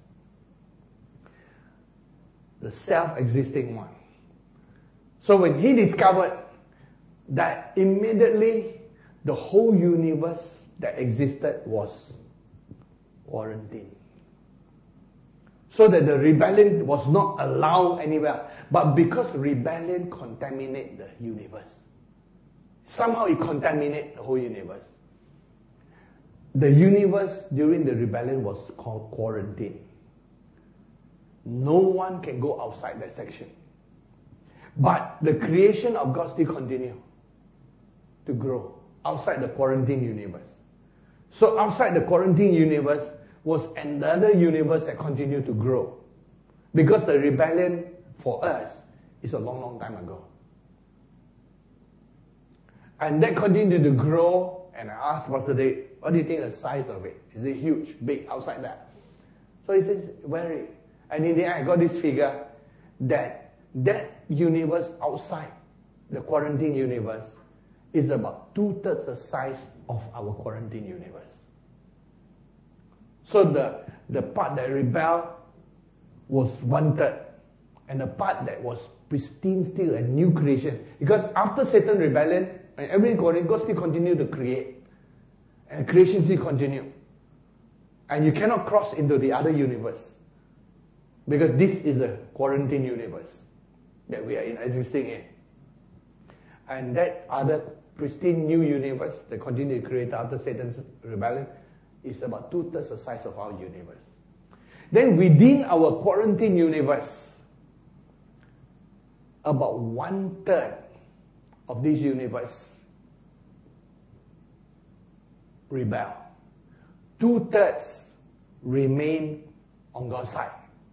Speaker 1: the self-existing one. So when he discovered that, immediately the whole universe that existed was quarantined. So that the rebellion was not allowed anywhere. But because rebellion contaminated the universe, somehow it contaminated the whole universe. The universe during the rebellion was called quarantine. No one can go outside that section. But the creation of God still continued to grow outside the quarantine universe. So outside the quarantine universe was another universe that continued to grow. Because the rebellion for us is a long, long time ago. And that continued to grow, and I asked Pastor Dave, what do you think the size of it? Is it huge, big, outside that? So he says, very. And in the end, I got this figure that universe outside the quarantine universe is about 2/3 the size of our quarantine universe. So the part that rebelled was 1/3. And the part that was pristine still, a new creation. Because after Satan's rebellion, and every quarantine, God still continued to create. And creation still continued. And you cannot cross into the other universe. Because this is the quarantine universe that we are existing in. And that other pristine new universe that continued to create after Satan's rebellion is about 2/3 the size of our universe. Then within our quarantine universe, about 1/3 of this universe rebel. 2/3 remain on God's side.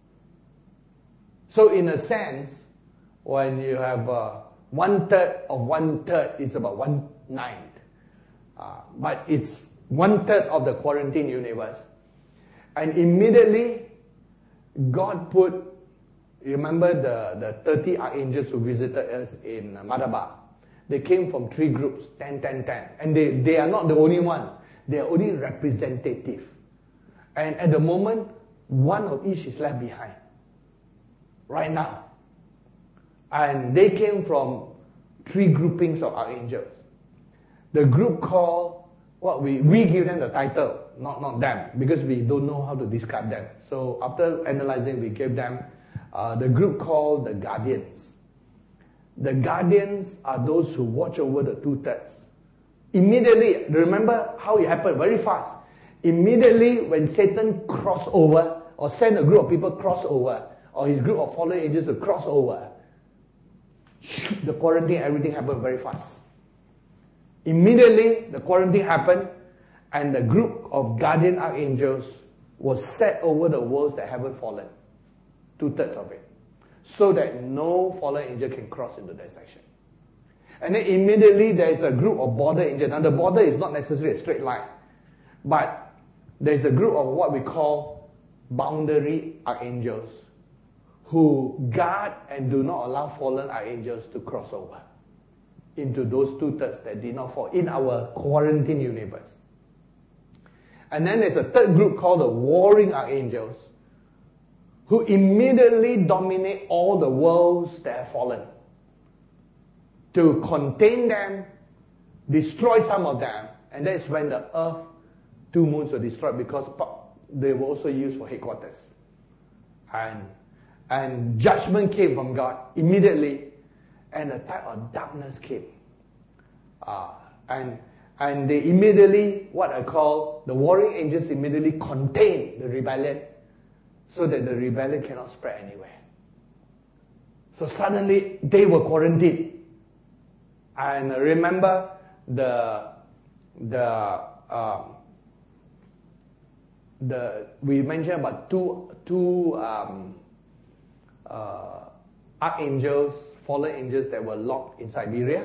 Speaker 1: So in a sense, when you have 1/3 of 1/3 is about 1/9. But it's 1/3 of the quarantine universe. And immediately, God put, you remember the 30 archangels who visited us in Madaba? They came from 3 groups, 10, 10, 10. And they are not the only one. They are only representative. And at the moment, one of each is left behind. Right now. And they came from 3 groupings of archangels. The group called, we give them the title, not them, because we don't know how to describe them. So after analyzing, we gave them the group called the guardians. The guardians are those who watch over the 2/3. Immediately, remember how it happened very fast. Immediately when Satan crossed over, or sent a group of people cross over, or his group of fallen angels to cross over, the quarantine, everything happened very fast. Immediately, the quarantine happened, and the group of guardian archangels was set over the worlds that haven't fallen. 2/3 of it. So that no fallen angel can cross into that section. And then immediately there is a group of border angels. Now the border is not necessarily a straight line. But there is a group of what we call boundary archangels who guard and do not allow fallen archangels to cross over into those 2/3 that did not fall in our quarantine universe. And then there's a third group called the warring archangels, who immediately dominate all the worlds that have fallen, to contain them, destroy some of them, and that's when the earth, 2 moons were destroyed, because they were also used for headquarters. And judgment came from God immediately, and a type of darkness came. And they immediately, what I call, the warring angels immediately contain the rebellion, so that the rebellion cannot spread anywhere. So suddenly they were quarantined. And remember we mentioned about two archangels, fallen angels that were locked in Siberia.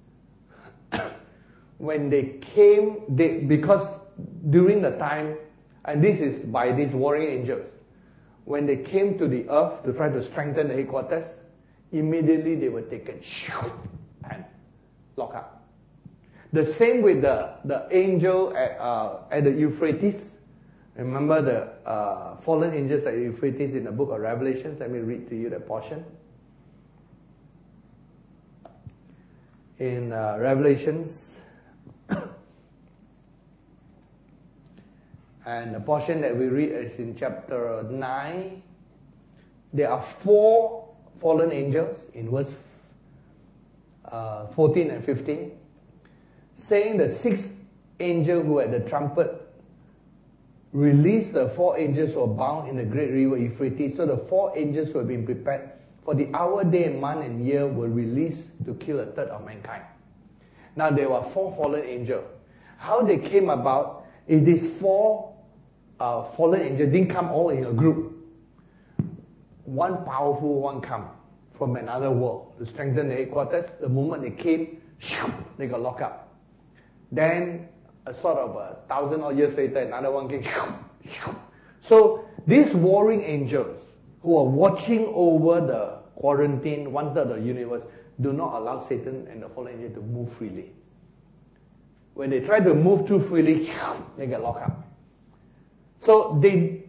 Speaker 1: When they came, because during the time, and this is by these warring angels, when they came to the earth to try to strengthen the headquarters, immediately they were taken and locked up. The same with the angel at the Euphrates. Remember the fallen angels at Euphrates in the book of Revelations? Let me read to you that portion. In Revelations, and the portion that we read is in chapter 9. There are 4 fallen angels in verse 14 and 15, saying the 6th angel who had the trumpet released the 4 angels who were bound in the great river Euphrates. So the 4 angels who had been prepared for the hour, day, month, and year were released to kill 1/3 of mankind. Now there were 4 fallen angels. How they came about is these 4 fallen angels didn't come all in a group. One powerful one come from another world to strengthen the headquarters. The moment they came, they got locked up. Then a sort of 1,000 odd years later, another one came. So these warring angels who are watching over the quarantine, 1/3 of the universe, do not allow Satan and the fallen angel to move freely. When they try to move too freely, they get locked up. So the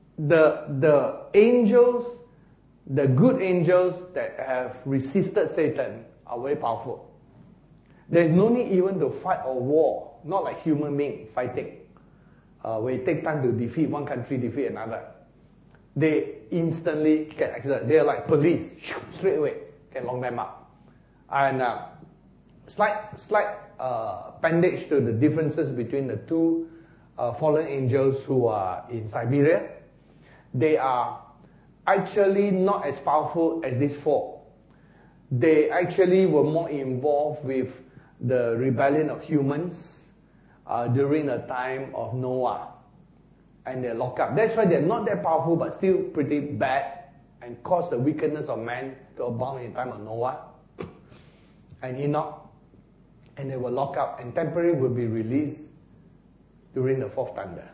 Speaker 1: angels, the good angels that have resisted Satan are very powerful. There's no need even to fight a war, not like human beings fighting, where it takes time to defeat one country, defeat another. They instantly can exert. They're like police, straight away can lock them up. And slight appendage to the differences between the 2 fallen angels who are in Siberia. They are actually not as powerful as these 4. They actually were more involved with the rebellion of humans during the time of Noah, and they're locked up. That's why they're not that powerful, but still pretty bad, and cause the wickedness of man to abound in the time of Noah and Enoch. And they were locked up, and temporarily will be released during the 4th thunder.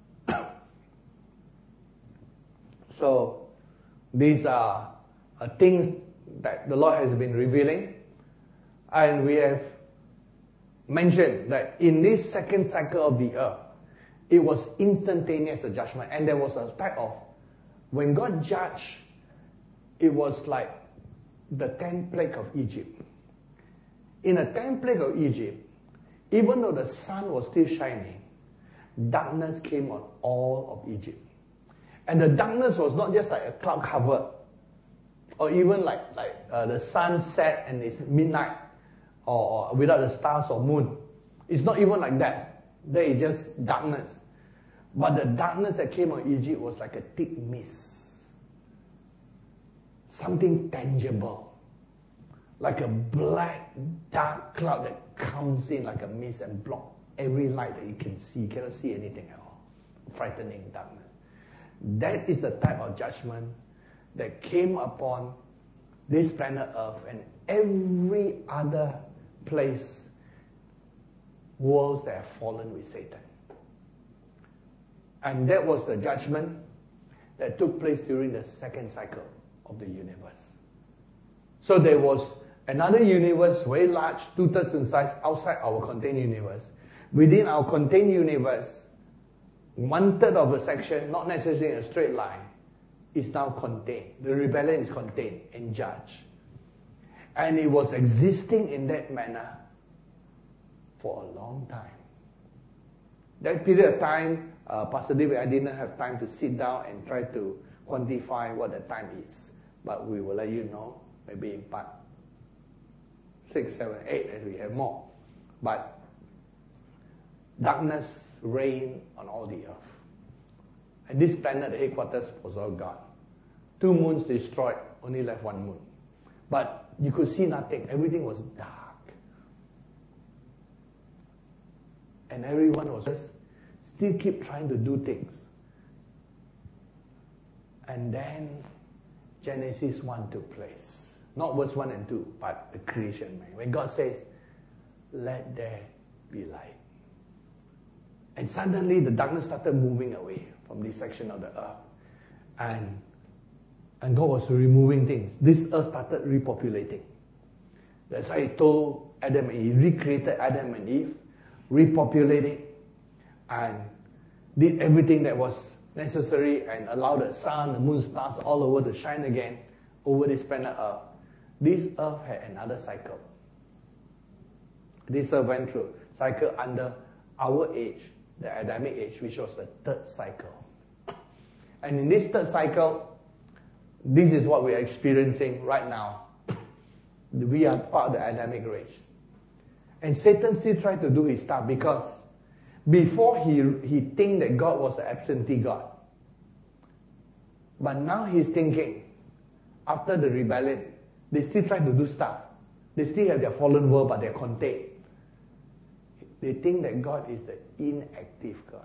Speaker 1: So these are things that the Lord has been revealing, and we have mentioned that in this second cycle of the earth, it was instantaneous judgment, and there was a type of, when God judged, it was like the 10th plague of Egypt. In the 10th plague of Egypt, even though the sun was still shining, darkness came on all of Egypt. And the darkness was not just like a cloud cover, or even like the sun set and it's midnight, or without the stars or moon. It's not even like that. There is just darkness. But the darkness that came on Egypt was like a thick mist. Something tangible. Like a black, dark cloud that comes in like a mist and blocks every light that you can see. You cannot see anything at all. Frightening darkness. That is the type of judgment that came upon this planet Earth and every other place, worlds that have fallen with Satan. And that was the judgment that took place during the second cycle of the universe. So there was another universe, very large, 2/3 in size, outside our contained universe. Within our contained universe, 1/3 of a section, not necessarily in a straight line, is now contained. The rebellion is contained and judged. And it was existing in that manner for a long time. That period of time, Pastor David, I didn't have time to sit down and try to quantify what the time is. But we will let you know, maybe in part 6, 7, 8, as we have more. But darkness reigned on all the earth. And this planet, the headquarters, was all gone. 2 moons destroyed, only left 1 moon. But you could see nothing. Everything was dark. And everyone was just still keep trying to do things. And then Genesis 1 took place. Not verse 1 and 2, but the creation. When God says, let there be light. And suddenly the darkness started moving away from this section of the earth. And God was removing things. This earth started repopulating. That's why He told Adam and Eve, He recreated Adam and Eve, repopulated, and did everything that was necessary and allowed the sun, the moon, stars all over to shine again over this planet Earth. This earth had another cycle. This earth went through a cycle under our age, the Adamic age, which was the 3rd cycle. And in this 3rd cycle, this is what we are experiencing right now. We are part of the Adamic race. And Satan still tried to do his stuff because before he think that God was an absentee God. But now he's thinking, after the rebellion, they still try to do stuff. They still have their fallen world, but they're contained. They think that God is the inactive God.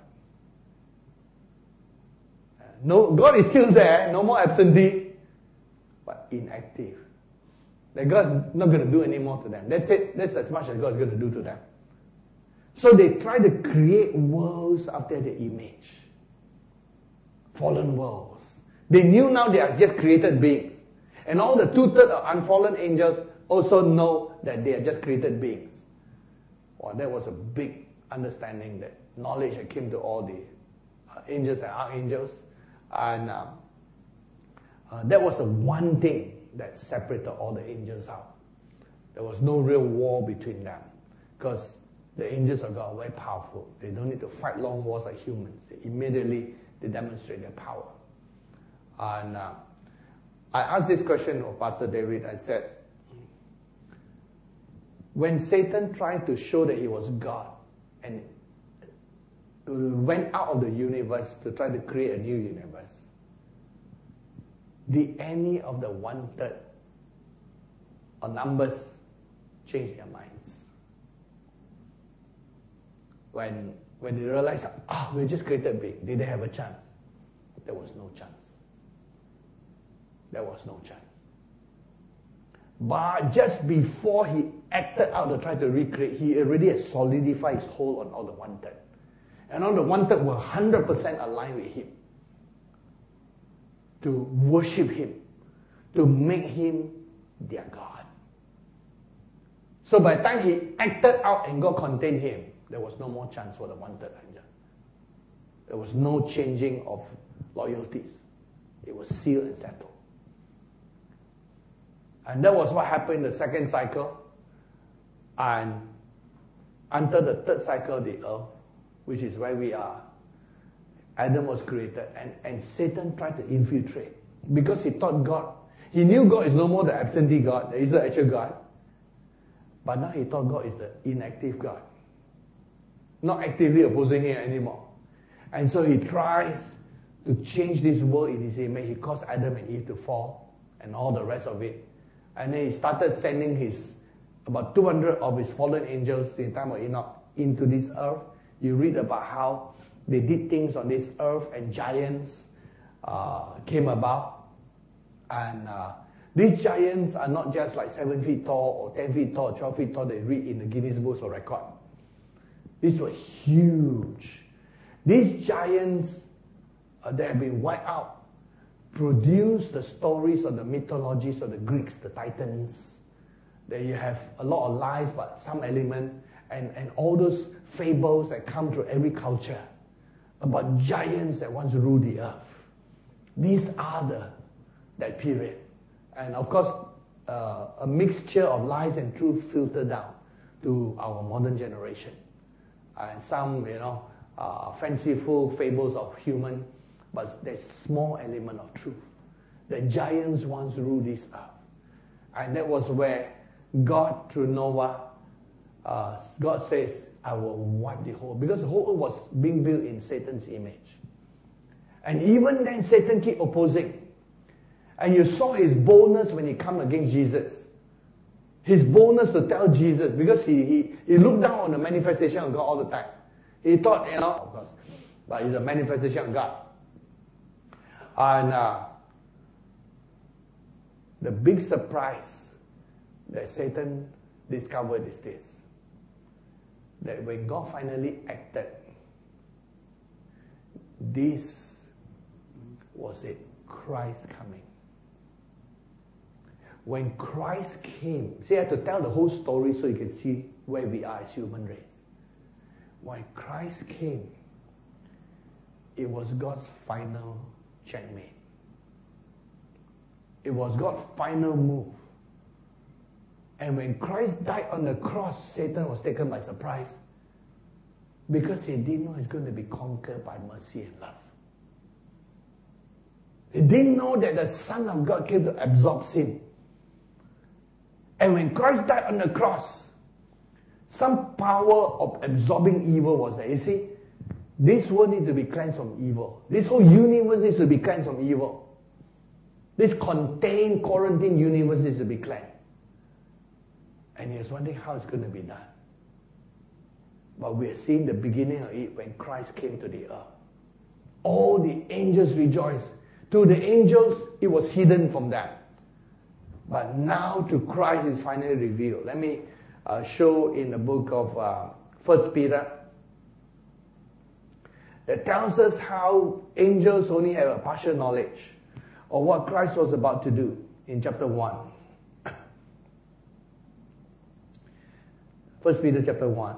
Speaker 1: No, God is still there, no more absentee, but inactive. That God's not going to do any more to them. That's it. That's as much as God's going to do to them. So they try to create worlds after their image. Fallen worlds. They knew now they are just created beings. And all the 2/3 of unfallen angels also know that they are just created beings. Well, that was a big understanding, that knowledge that came to all the angels and archangels. And that was the one thing that separated all the angels out. There was no real war between them, because the angels of God are very powerful. They don't need to fight long wars like humans. They demonstrate their power. And I asked this question of Pastor David. I said, when Satan tried to show that he was God and went out of the universe to try to create a new universe, did any of the 1/3 or numbers change their minds? When they realized, we just created big, did they have a chance? There was no chance. There was no chance. But just before he acted out to try to recreate, he already had solidified his hold on all the 1/3. And all the 1/3 were 100% aligned with him, to worship him, to make him their God. So by the time he acted out and God contained him, there was no more chance for the 1/3 angel. There was no changing of loyalties. It was sealed and settled. And that was what happened in the 2nd cycle. And until the 3rd cycle of the earth, which is where we are, Adam was created, and Satan tried to infiltrate, because he thought God, he knew God is no more the absentee God, there is the actual God, but now he thought God is the inactive God, not actively opposing him anymore. And so he tries to change this world in his image. He caused Adam and Eve to fall and all the rest of it. And then he started sending about 200 of his fallen angels in the time of Enoch into this earth. You read about how they did things on this earth, and giants came about. And these giants are not just like 7 feet tall or 10 feet tall or 12 feet tall they read in the Guinness Book of Record. These were huge. These giants, they have been wiped out. produce the stories of the mythologies of the Greeks, the Titans. There you have a lot of lies, but some element, and all those fables that come through every culture about giants that once ruled the earth. These are that period. And of course, a mixture of lies and truth filtered down to our modern generation. And some, fanciful fables of human, but there's small element of truth. The giants once ruled this earth. And that was where God, through Noah, God says, I will wipe the whole, because the whole earth was being built in Satan's image. And even then, Satan kept opposing. And you saw his boldness when he came against Jesus. His boldness to tell Jesus, because he looked down on the manifestation of God all the time. He thought, of course, but it's a manifestation of God. And the big surprise that Satan discovered is this: that when God finally acted, this was it, Christ coming. When Christ came, see, I have to tell the whole story so you can see where we are as human race. When Christ came, it was God's final checkmate. It was God's final move. And when Christ died on the cross, Satan was taken by surprise, because he didn't know he's going to be conquered by mercy and love. He didn't know that the Son of God came to absorb sin. And when Christ died on the cross, some power of absorbing evil was there. You see, this world needs to be cleansed from evil. This whole universe needs to be cleansed from evil. This contained, quarantined universe needs to be cleansed. And he was wondering how it's going to be done. But we are seeing the beginning of it when Christ came to the earth. All the angels rejoiced. To the angels, it was hidden from them. But now to Christ is finally revealed. Let me show in the book of 1 Peter. That tells us how angels only have a partial knowledge of what Christ was about to do in chapter 1. 1 Peter chapter 1.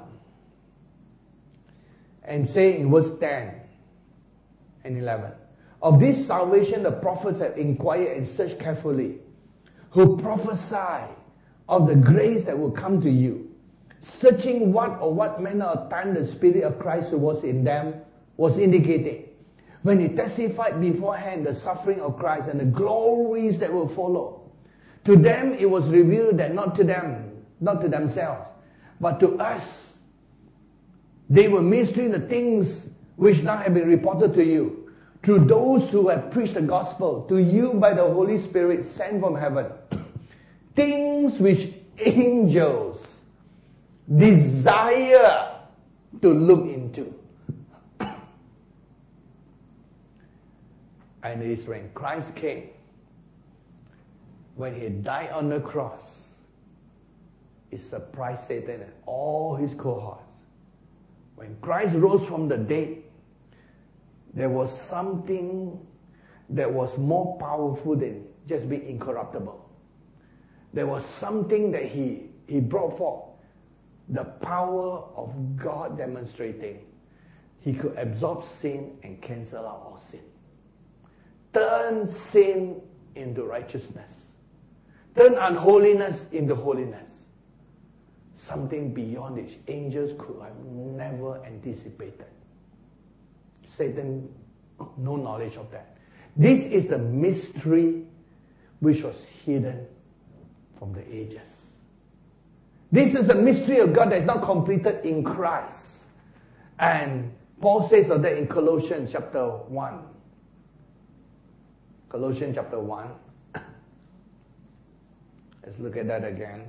Speaker 1: And say in verse 10 and 11. Of this salvation the prophets have inquired and searched carefully, who prophesy of the grace that will come to you, searching what manner of time the Spirit of Christ who was in them was indicating, when he testified beforehand the suffering of Christ and the glories that will follow. To them it was revealed that not to themselves, but to us, they were ministering the things which now have been reported to you, through those who have preached the gospel to you by the Holy Spirit sent from heaven. Things which angels desire to look into. And it is when Christ came, when he died on the cross, it surprised Satan and all his cohorts. When Christ rose from the dead, there was something that was more powerful than just being incorruptible. There was something that he brought forth. The power of God demonstrating he could absorb sin and cancel out all sin. Turn sin into righteousness. Turn unholiness into holiness. Something beyond which angels could have never anticipated. Satan, no knowledge of that. This is the mystery which was hidden from the ages. This is the mystery of God that is not completed in Christ. And Paul says of that in Colossians chapter 1. Colossians chapter 1. Let's look at that again.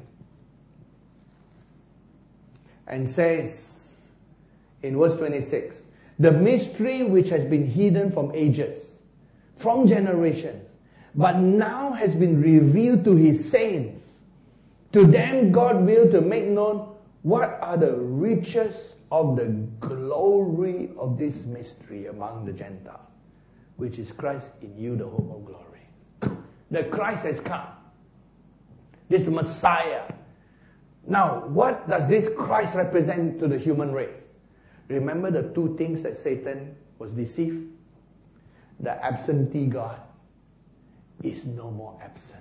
Speaker 1: And says in verse 26, the mystery which has been hidden from ages, from generations, but now has been revealed to his saints. To them God will to make known what are the riches of the glory of this mystery among the Gentiles. which is Christ in you, the hope of glory. The Christ has come. This Messiah. Now, what does this Christ represent to the human race? Remember the two things that Satan was deceived? The absentee God is no more absent.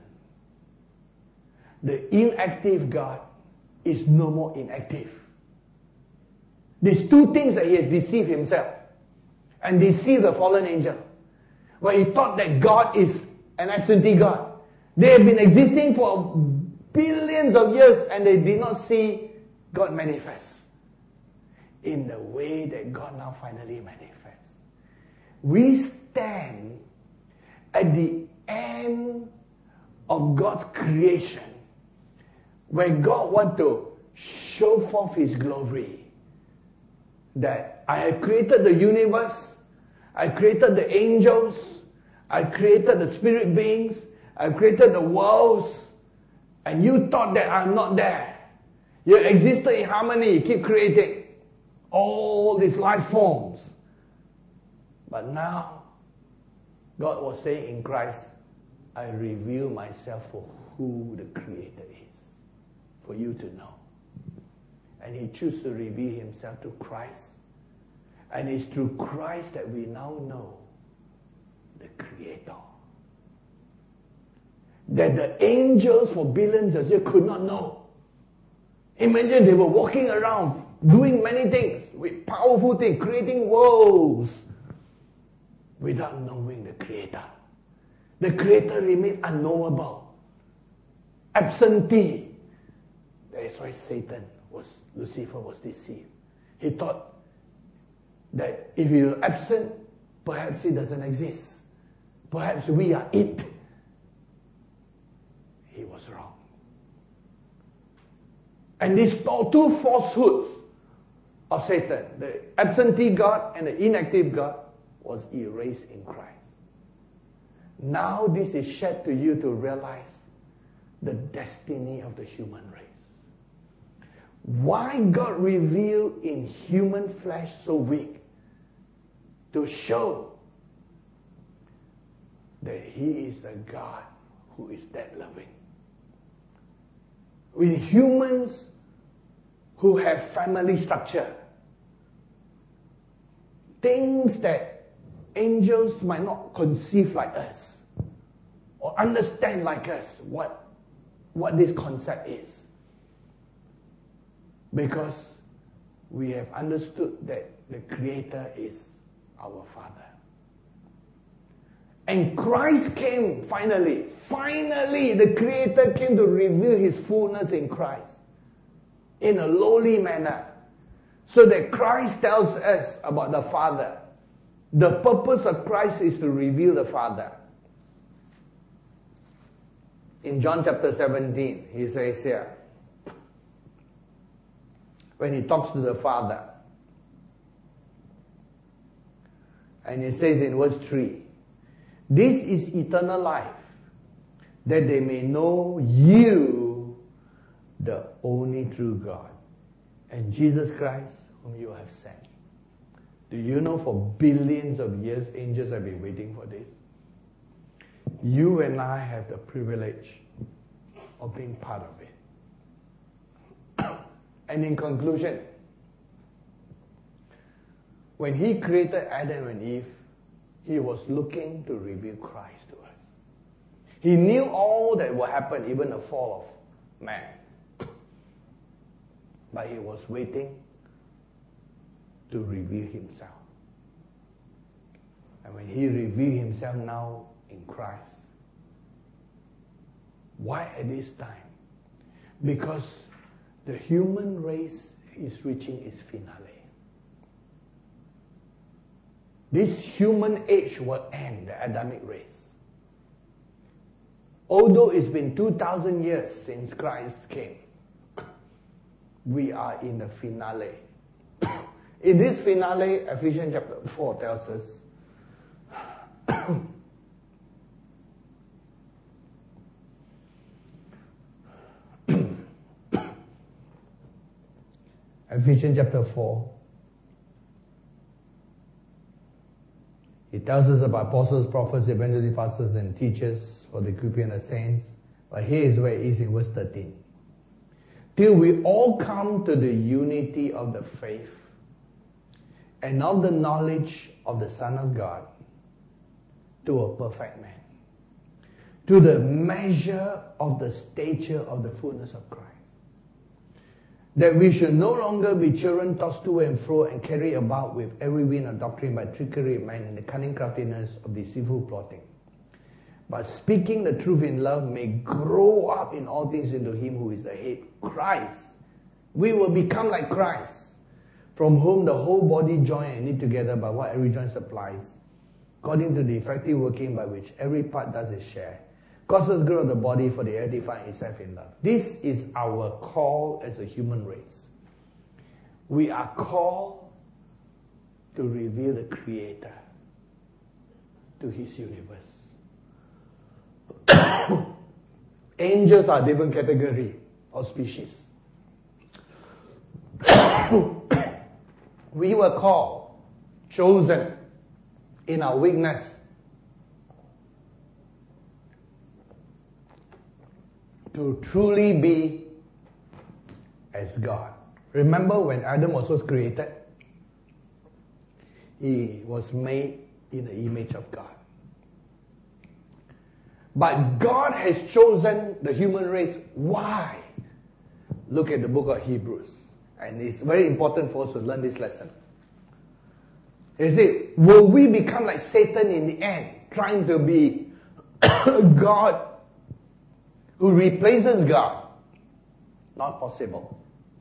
Speaker 1: The inactive God is no more inactive. These two things that he has deceived himself and deceived the fallen angel. Where he thought that God is an absentee God. They have been existing for billions of years and they did not see God manifest in the way that God now finally manifests. We stand at the end of God's creation where God wants to show forth His glory. That I have created the universe, I created the angels, I created the spirit beings, I created the worlds, and you thought that I'm not there. You existed in harmony, you keep creating all these life forms. But now, God was saying in Christ, I reveal myself for who the Creator is, for you to know. And He chose to reveal Himself to Christ. And it's through Christ that we now know the Creator. That the angels for billions of years could not know. Imagine they were walking around doing many things, with powerful things, creating worlds, without knowing the Creator. The Creator remained unknowable, absentee. That's why Lucifer was deceived. He thought that if he was absent, perhaps he doesn't exist. Perhaps we are it. He was wrong. And these two falsehoods of Satan, the absentee God and the inactive God, was erased in Christ. Now this is shared to you to realize the destiny of the human race. Why God revealed in human flesh so weak? To show that He is the God who is that loving. With humans who have family structure, things that angels might not conceive like us or understand like us what this concept is. Because we have understood that the Creator is our Father. And Christ came finally. Finally, the Creator came to reveal His fullness in Christ in a lowly manner. So that Christ tells us about the Father. The purpose of Christ is to reveal the Father. In John chapter 17, He says here, when He talks to the Father, and He says in verse 3, this is eternal life, that they may know you, the only true God, and Jesus Christ, whom you have sent. Do you know for billions of years, angels have been waiting for this? You and I have the privilege of being part of it. And in conclusion, when He created Adam and Eve, He was looking to reveal Christ to us. He knew all that will happen, even the fall of man. But He was waiting to reveal Himself. And when He revealed Himself now in Christ, why at this time? Because the human race is reaching its finale. This human age will end, the Adamic race. Although it's been 2,000 years since Christ came, we are in the finale. In this finale, Ephesians chapter 4 tells us, Ephesians chapter 4, He tells us about apostles, prophets, evangelists, pastors, and teachers for the equipping of the saints. But here is where it is in verse 13. Till we all come to the unity of the faith and of the knowledge of the Son of God, to a perfect man, to the measure of the stature of the fullness of Christ. That we should no longer be children tossed to and fro and carried about with every wind of doctrine by trickery of man and the cunning craftiness of deceitful plotting. But speaking the truth in love may grow up in all things into him who is the head, Christ. We will become like Christ, from whom the whole body joined and knit together by what every joint supplies, according to the effective working by which every part does its share, causes growth of the body for the edifying itself in love. This is our call as a human race. We are called to reveal the Creator to His universe. Angels are a different category or species. We were called, chosen in our weakness, to truly be as God. Remember when Adam was first created? He was made in the image of God. But God has chosen the human race. Why? Look at the book of Hebrews. And it's very important for us to learn this lesson. You see, will we become like Satan in the end, trying to be God who replaces God? Not possible.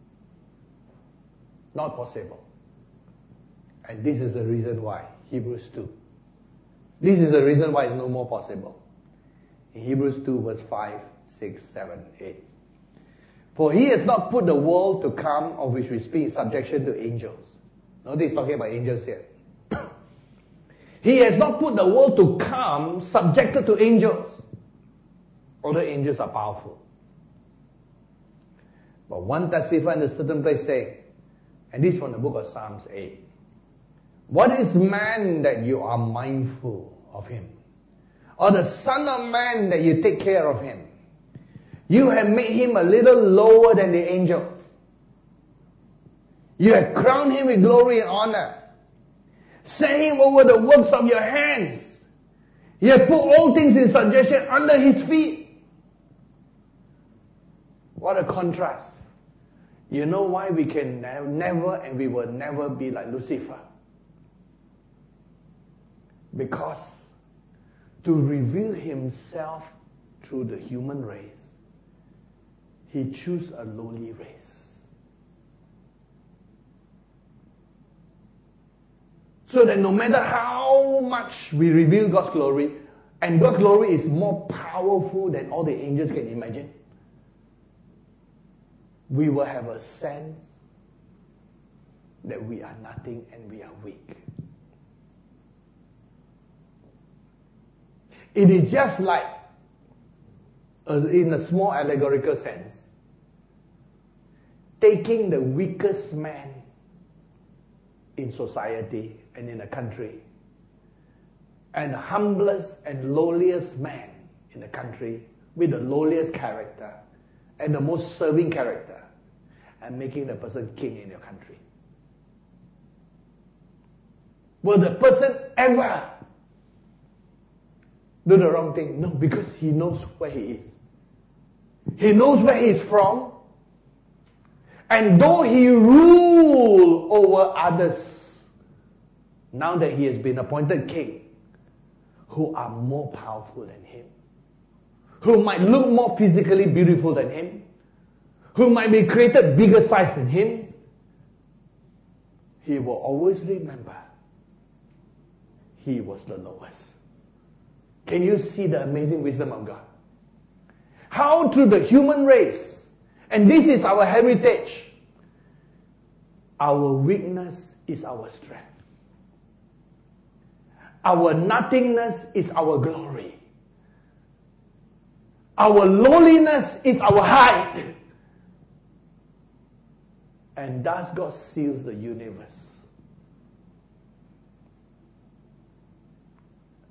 Speaker 1: Not possible. And this is the reason why. Hebrews 2. This is the reason why it's no more possible. In Hebrews 2 verse 5, 6, 7, 8. For he has not put the world to come, of which we speak, in subjection to angels. Notice he's talking about angels here. He has not put the world to come subjected to angels. Although angels are powerful. But one testifies in a certain place saying, and this is from the book of Psalms 8. What is man that you are mindful of him? Or the son of man that you take care of him? You have made him a little lower than the angels. You have crowned him with glory and honor. Set him over the works of your hands. You have put all things in subjection under his feet. What a contrast. You know why we can never and we will never be like Lucifer? Because to reveal himself through the human race, he chose a lowly race. So that no matter how much we reveal God's glory, and God's glory is more powerful than all the angels can imagine, we will have a sense that we are nothing and we are weak. It is just like, in a small allegorical sense, taking the weakest man in society and in a country, and the humblest and lowliest man in the country with the lowliest character and the most serving character, and making the person king in your country. Will the person ever do the wrong thing? No, because he knows where he is. He knows where he is from. And though he rule over others, now that he has been appointed king, who are more powerful than him, who might look more physically beautiful than him, who might be created bigger size than him, he will always remember he was the lowest. Can you see the amazing wisdom of God? How through the human race, and this is our heritage, our weakness is our strength. Our nothingness is our glory. Our lowliness is our height. And thus God seals the universe.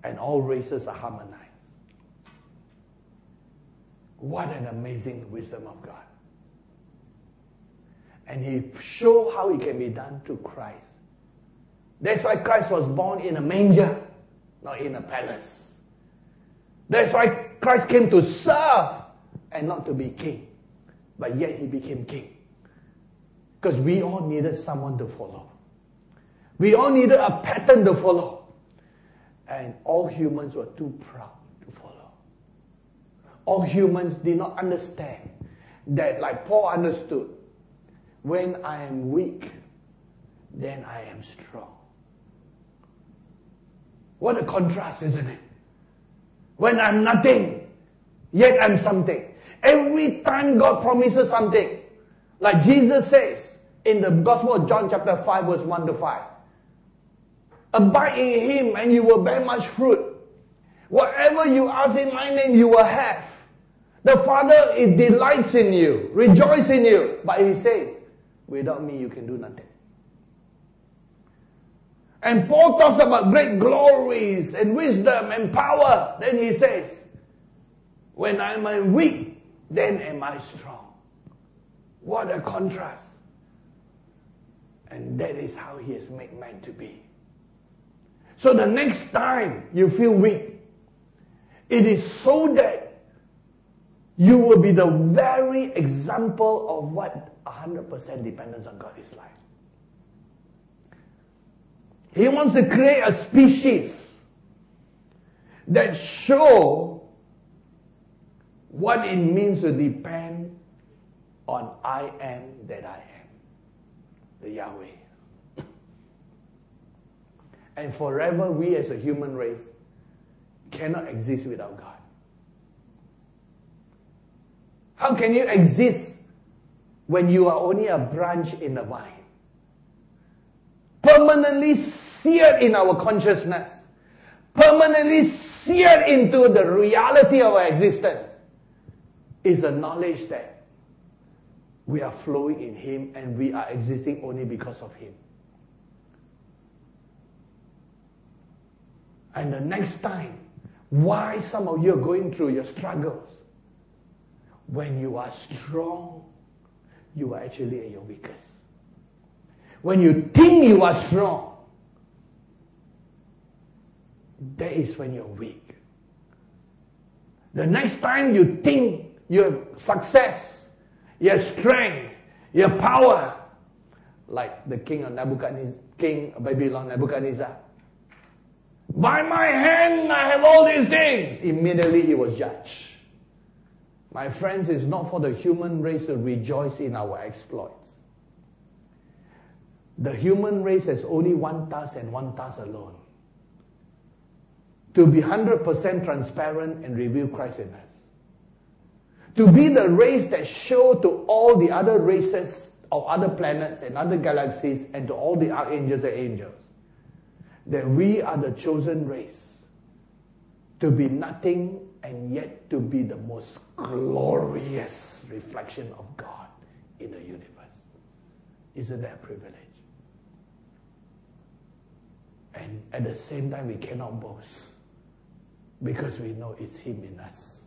Speaker 1: and all races are harmonized. What an amazing wisdom of God. And He showed how it can be done through Christ. That's why Christ was born in a manger, not in a palace. That's why Christ came to serve and not to be king. But yet He became king. Because we all needed someone to follow. We all needed a pattern to follow. And all humans were too proud to follow. All humans did not understand that, like Paul understood, when I am weak, then I am strong. What a contrast, isn't it? When I'm nothing, yet I'm something. Every time God promises something, like Jesus says in the Gospel of John chapter 5 verse 1 to 5. Abide in Him and you will bear much fruit. Whatever you ask in my name you will have. The Father delights in you, rejoices in you. But He says, without me you can do nothing. And Paul talks about great glories and wisdom and power. Then he says, when I am weak, then am I strong. What a contrast. And that is how He has made man to be. So the next time you feel weak, it is so that you will be the very example of what 100% dependence on God is like. He wants to create a species that show what it means to depend on I am that I am, the Yahweh. And forever we as a human race cannot exist without God. How can you exist when you are only a branch in the vine? Permanently seared in our consciousness, permanently seared into the reality of our existence, is the knowledge that we are flowing in Him and we are existing only because of Him. And the next time, why some of you are going through your struggles, when you are strong, you are actually at your weakest. When you think you are strong, that is when you're weak. The next time you think you have success, you have strength, you have power, like the king of Babylon, Nebuchadnezzar. By my hand I have all these things. Immediately he was judged. My friends, it's not for the human race to rejoice in our exploits. The human race has only one task and one task alone. To be 100% transparent and reveal Christ in us. To be the race that show to all the other races of other planets and other galaxies and to all the archangels and angels that we are the chosen race to be nothing and yet to be the most glorious reflection of God in the universe. Isn't that a privilege? And at the same time, we cannot boast because we know it's Him in us.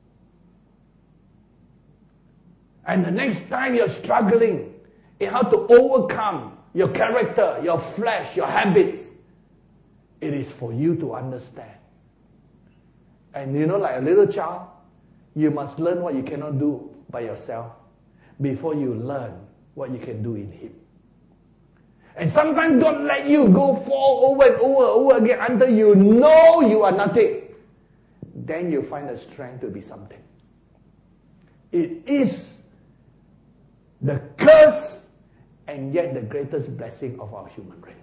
Speaker 1: And the next time you're struggling in how to overcome your character, your flesh, your habits, it is for you to understand. And you know, like a little child, you must learn what you cannot do by yourself before you learn what you can do in Him. And sometimes God let you go fall over and over again until you know you are nothing. Then you find the strength to be something. It is the curse and yet the greatest blessing of our human race.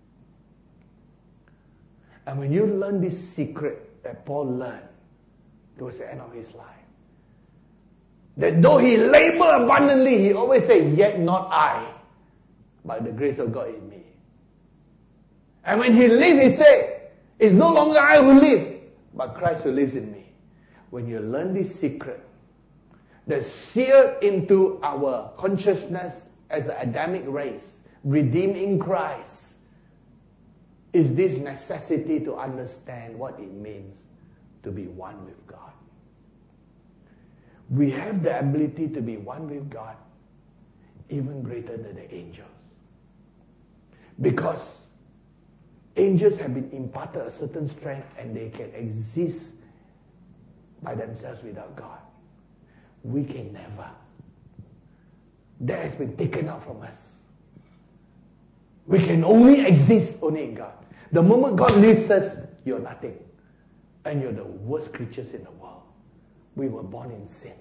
Speaker 1: And when you learn this secret that Paul learned towards the end of his life, that though he labored abundantly, he always said, yet not I, but the grace of God in me. And when he lived, he said, it's no longer I who live, but Christ who lives in me. When you learn this secret, that's seared into our consciousness as the Adamic race, redeemed in Christ, is this necessity to understand what it means to be one with God. We have the ability to be one with God even greater than the angels. Because angels have been imparted a certain strength and they can exist by themselves without God. We can never. That has been taken out from us. We can only exist only in God. The moment God leaves us, you're nothing. And you're the worst creatures in the world. We were born in sin.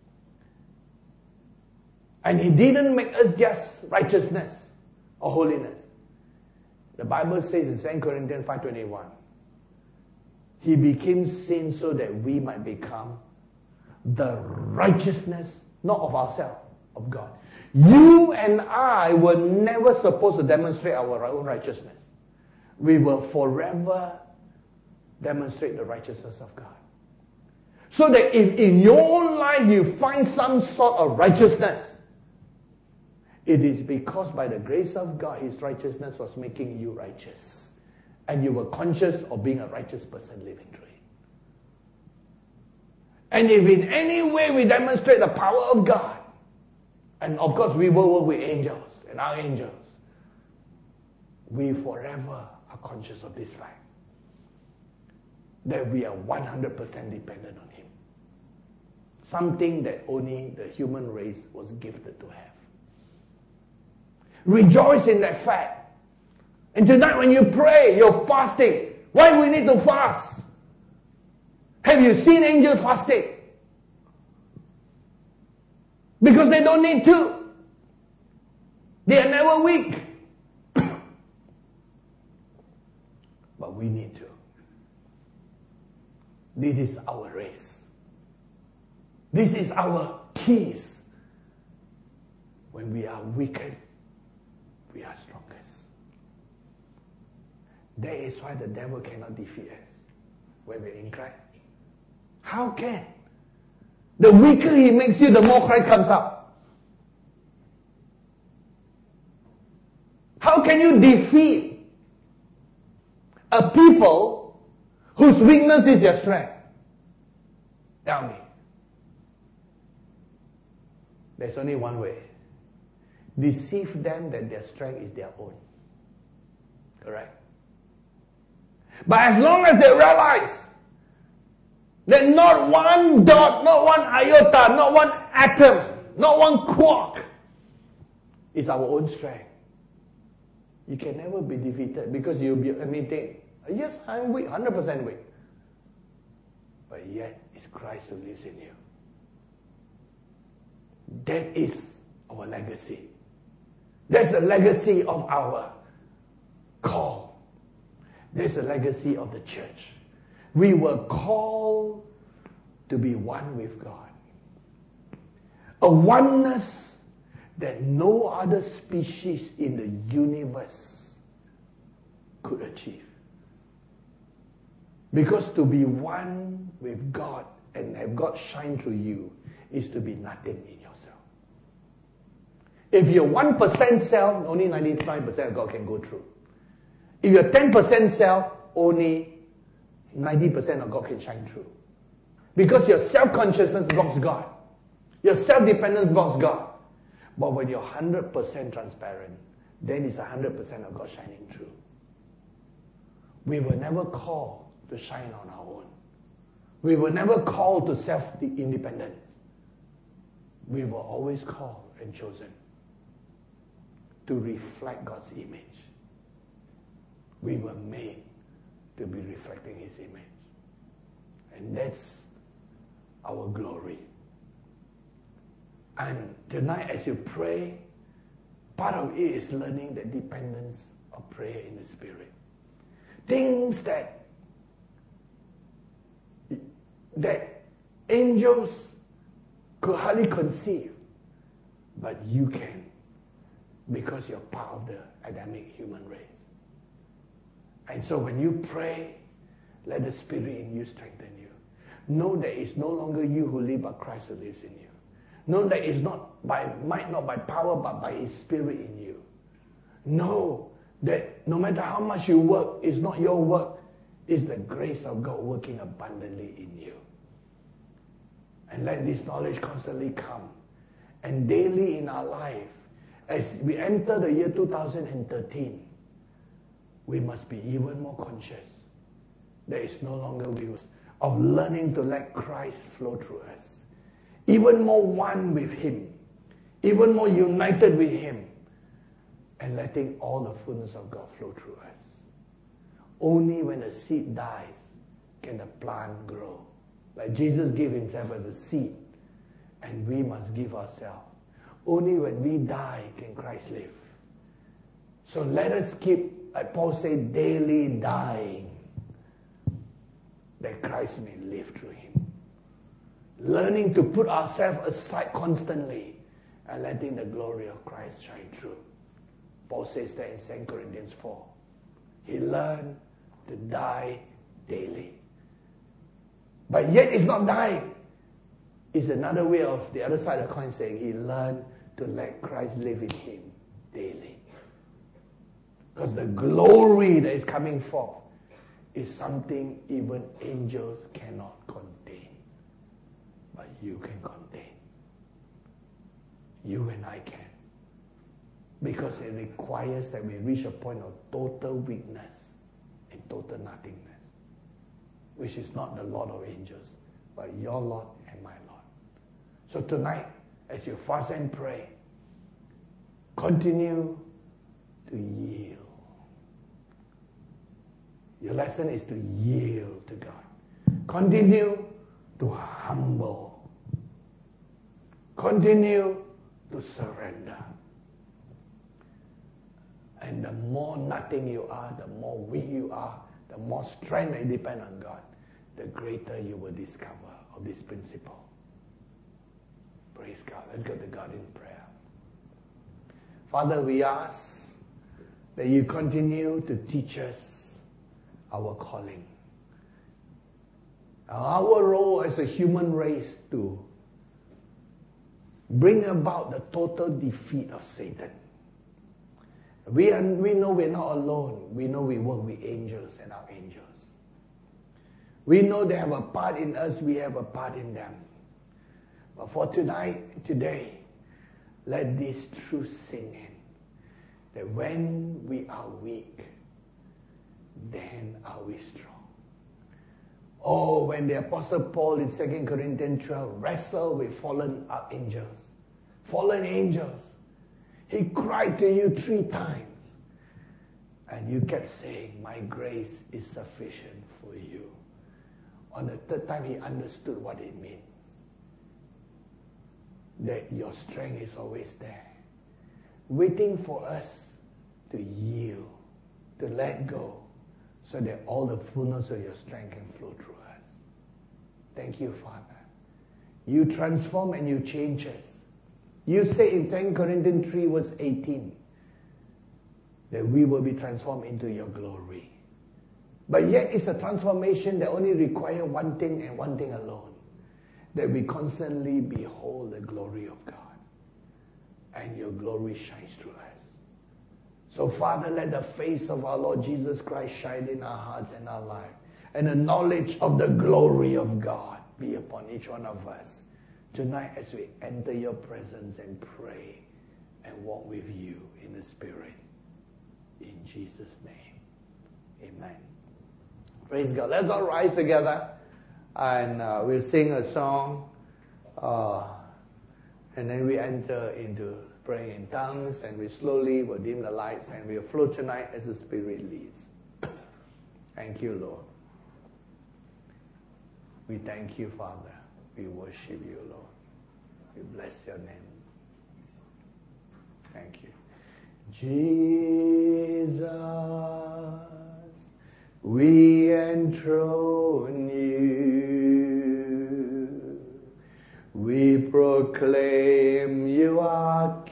Speaker 1: And He didn't make us just righteousness or holiness. The Bible says in 2 Corinthians 5:21, He became sin so that we might become the righteousness, not of ourselves, of God. You and I were never supposed to demonstrate our own righteousness. We will forever demonstrate the righteousness of God. So that if in your life you find some sort of righteousness, it is because by the grace of God, His righteousness was making you righteous. And you were conscious of being a righteous person living through it. And if in any way we demonstrate the power of God, and of course we will work with angels and archangels, we forever are conscious of this fact. That we are 100% dependent on Him. Something that only the human race was gifted to have. Rejoice in that fact. And tonight when you pray, you're fasting. Why do we need to fast? Have you seen angels fasting? Because they don't need to. They are never weak. But we need to. This is our race. This is our keys. When we are weakened, we are strongest. That is why the devil cannot defeat us when we're in Christ. How can? The weaker he makes you, the more Christ comes up. How can you defeat a people whose weakness is their strength? Tell me. There's only one way. Deceive them that their strength is their own. Correct? But as long as they realize that not one dot, not one iota, not one atom, not one quark is our own strength, you can never be defeated because you'll be admitting, yes, I'm weak, 100% weak. But yet, it's Christ who lives in you. That is our legacy. That's the legacy of our call. That's the legacy of the church. We were called to be one with God. A oneness that no other species in the universe could achieve. Because to be one with God and have God shine through you is to be nothing in yourself. If you're 1% self, only 95% of God can go through. If you're 10% self, only 90% of God can shine through. Because your self-consciousness blocks God. Your self-dependence blocks God. But when you're 100% transparent, then it's 100% of God shining through. We were never called to shine on our own. We were never called to self-independence. We were always called and chosen to reflect God's image. We were made to be reflecting His image. And that's our glory. And tonight as you pray, part of it is learning the dependence of prayer in the Spirit. Things that angels could hardly conceive, but you can, because you're part of the Adamic human race. And so when you pray, let the Spirit in you strengthen you. Know that it's no longer you who live, but Christ who lives in you. Know that it's not by might, not by power, but by His Spirit in you. Know That no matter how much you work, it's not your work, it's the grace of God working abundantly in you. And let this knowledge constantly come. And daily in our life, as we enter the year 2013, we must be even more conscious. There is no longer wills of learning to let Christ flow through us. Even more one with Him. Even more united with Him. And letting all the fullness of God flow through us. Only when the seed dies can the plant grow. Like Jesus gave Himself as a seed. And we must give ourselves. Only when we die can Christ live. So let us keep, like Paul said, daily dying. That Christ may live through Him. Learning to put ourselves aside constantly. And letting the glory of Christ shine through. Paul says that in 2 Corinthians 4. He learned to die daily. But yet it's not dying. It's another way of the other side of the coin saying he learned to let Christ live in him daily. Because the glory that is coming forth is something even angels cannot contain. But you can contain. You and I can. Because it requires that we reach a point of total weakness and total nothingness, which is not the Lord of angels, but your Lord and my Lord. So tonight, as you fast and pray, continue to yield. Your lesson is to yield to God. Continue to humble. Continue to surrender. And the more nothing you are, the more weak you are, the more strength you depend on God, the greater you will discover of this principle. Praise God. Let's go to God in prayer. Father, we ask that you continue to teach us our calling. Our role as a human race to bring about the total defeat of Satan. We know we're not alone. We know we work with angels and archangels. We know they have a part in us, we have a part in them. But for today, let this truth sink in. That when we are weak, then are we strong. Oh, when the Apostle Paul in 2 Corinthians 12 wrestled with fallen archangels, fallen angels, he cried to you 3 times. And you kept saying, my grace is sufficient for you. On the 3rd time, he understood what it means. That your strength is always there. Waiting for us to yield, to let go, so that all the fullness of your strength can flow through us. Thank you, Father. You transform and you change us. You say in 2 Corinthians 3 verse 18 that we will be transformed into your glory. But yet it's a transformation that only requires one thing and one thing alone. That we constantly behold the glory of God. And your glory shines through us. So Father, let the face of our Lord Jesus Christ shine in our hearts and our life. And the knowledge of the glory of God be upon each one of us. Tonight as we enter your presence and pray and walk with you in the Spirit. In Jesus' name. Amen. Praise God. Let's all rise together and we'll sing a song. And then we enter into praying in tongues and we slowly will dim the lights and we'll flow tonight as the Spirit leads. Thank you, Lord. We thank you, Father. We worship you, Lord. We bless your name. Thank you. Jesus, we enthrone you. We proclaim you are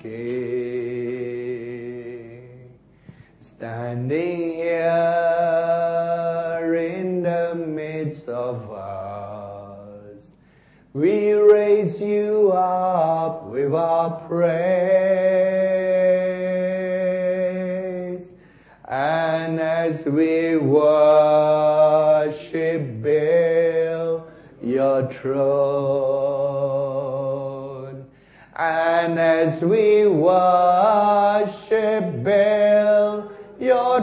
Speaker 1: King. Standing here in the midst of us, we raise you up with our praise. as we worship, build your throne. And as we worship, build your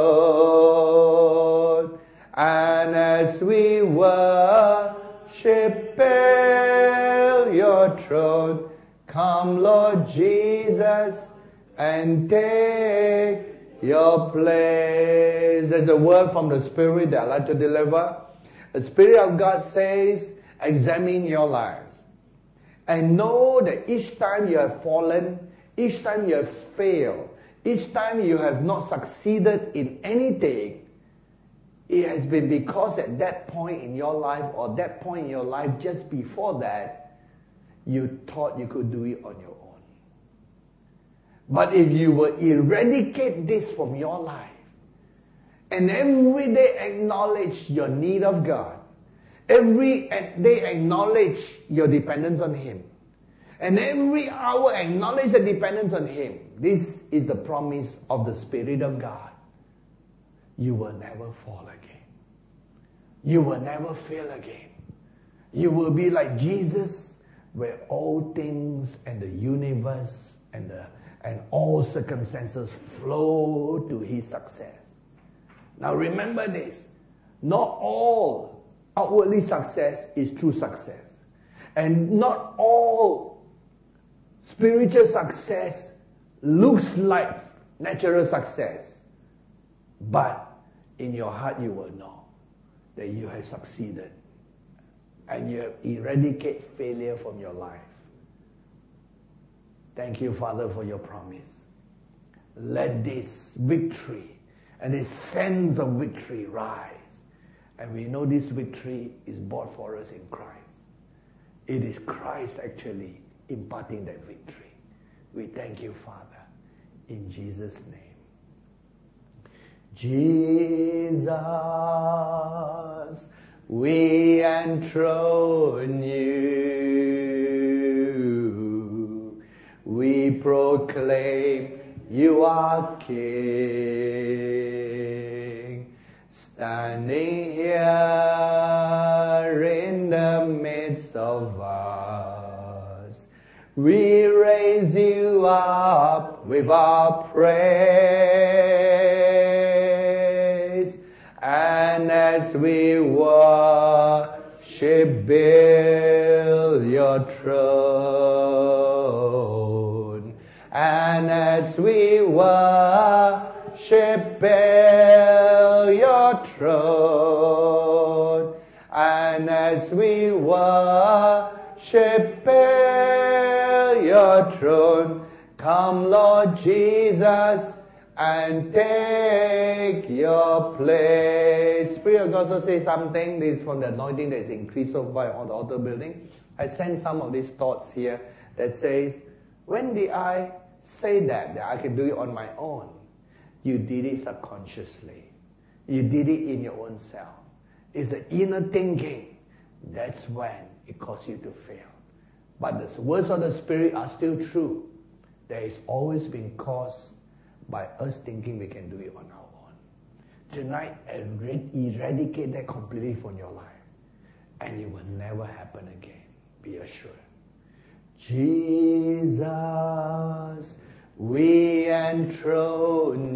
Speaker 1: throne. And as we worship, build your throne, come, Lord Jesus, and take your place. There's a word from the Spirit that I'd like to deliver. The Spirit of God says, examine your lives. And know that each time you have fallen, each time you have failed, each time you have not succeeded in anything, it has been because at that point in your life or that point in your life just before that, you thought you could do it on your own. But if you will eradicate this from your life and every day acknowledge your need of God, every day acknowledge your dependence on Him, and every hour acknowledge the dependence on Him, this is the promise of the Spirit of God. You will never fall again. You will never fail again. You will be like Jesus, where all things and the universe and all circumstances flow to His success. Now remember this, not all outwardly success is true success. And not all spiritual success looks like natural success. But in your heart you will know that you have succeeded and you have eradicated failure from your life. Thank you, Father, for your promise. Let this victory and this sense of victory rise. And we know this victory is bought for us in Christ. It is Christ actually imparting that victory. We thank you, Father, in Jesus' name. Jesus, we enthrone you. We proclaim you are King. Standing here in the midst of us, we raise you up with our praise. And as we worship, build your throne. And as we worship, build your throne. And as we worship, build your throne, come, Lord Jesus, and take your place. Spirit of God also say something. This is from the anointing that is increased so far on the altar building. I send some of these thoughts here that says, when did I say that I can do it on my own? You did it subconsciously. You did it in your own self. It's the inner thinking. That's when it caused you to fail. But the words of the Spirit are still true. There is always been caused by us thinking we can do it on our own. Tonight, eradicate that completely from your life. And it will never happen again. Be assured. Jesus, we enthrone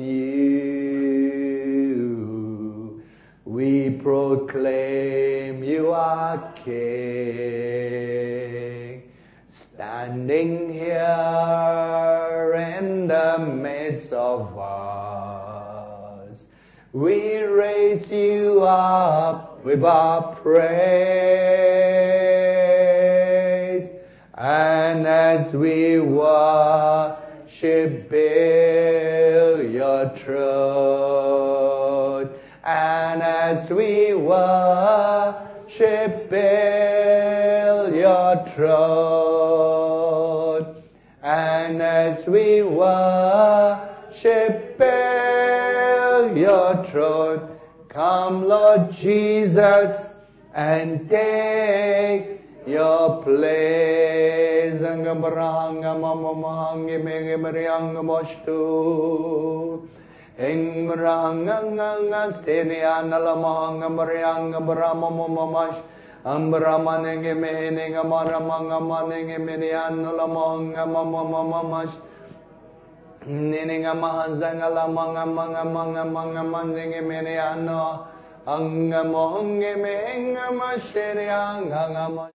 Speaker 1: you. We proclaim you are King. Standing here in the midst of us, we raise you up with our praise. And as we worship, build your throne. And as we worship, build your throne. And as we worship, build your throne, come, Lord Jesus, and take your place. Engbranga Stenianalamanga Marianga Brahmamash Ambramanenge Mehenega Maramanga Manenge Medianalamanga Mamamash Nininga Mahazangala Manga Manga Manga Manga Manzinge Mediano Anga Mohunge Mehenga Masherianga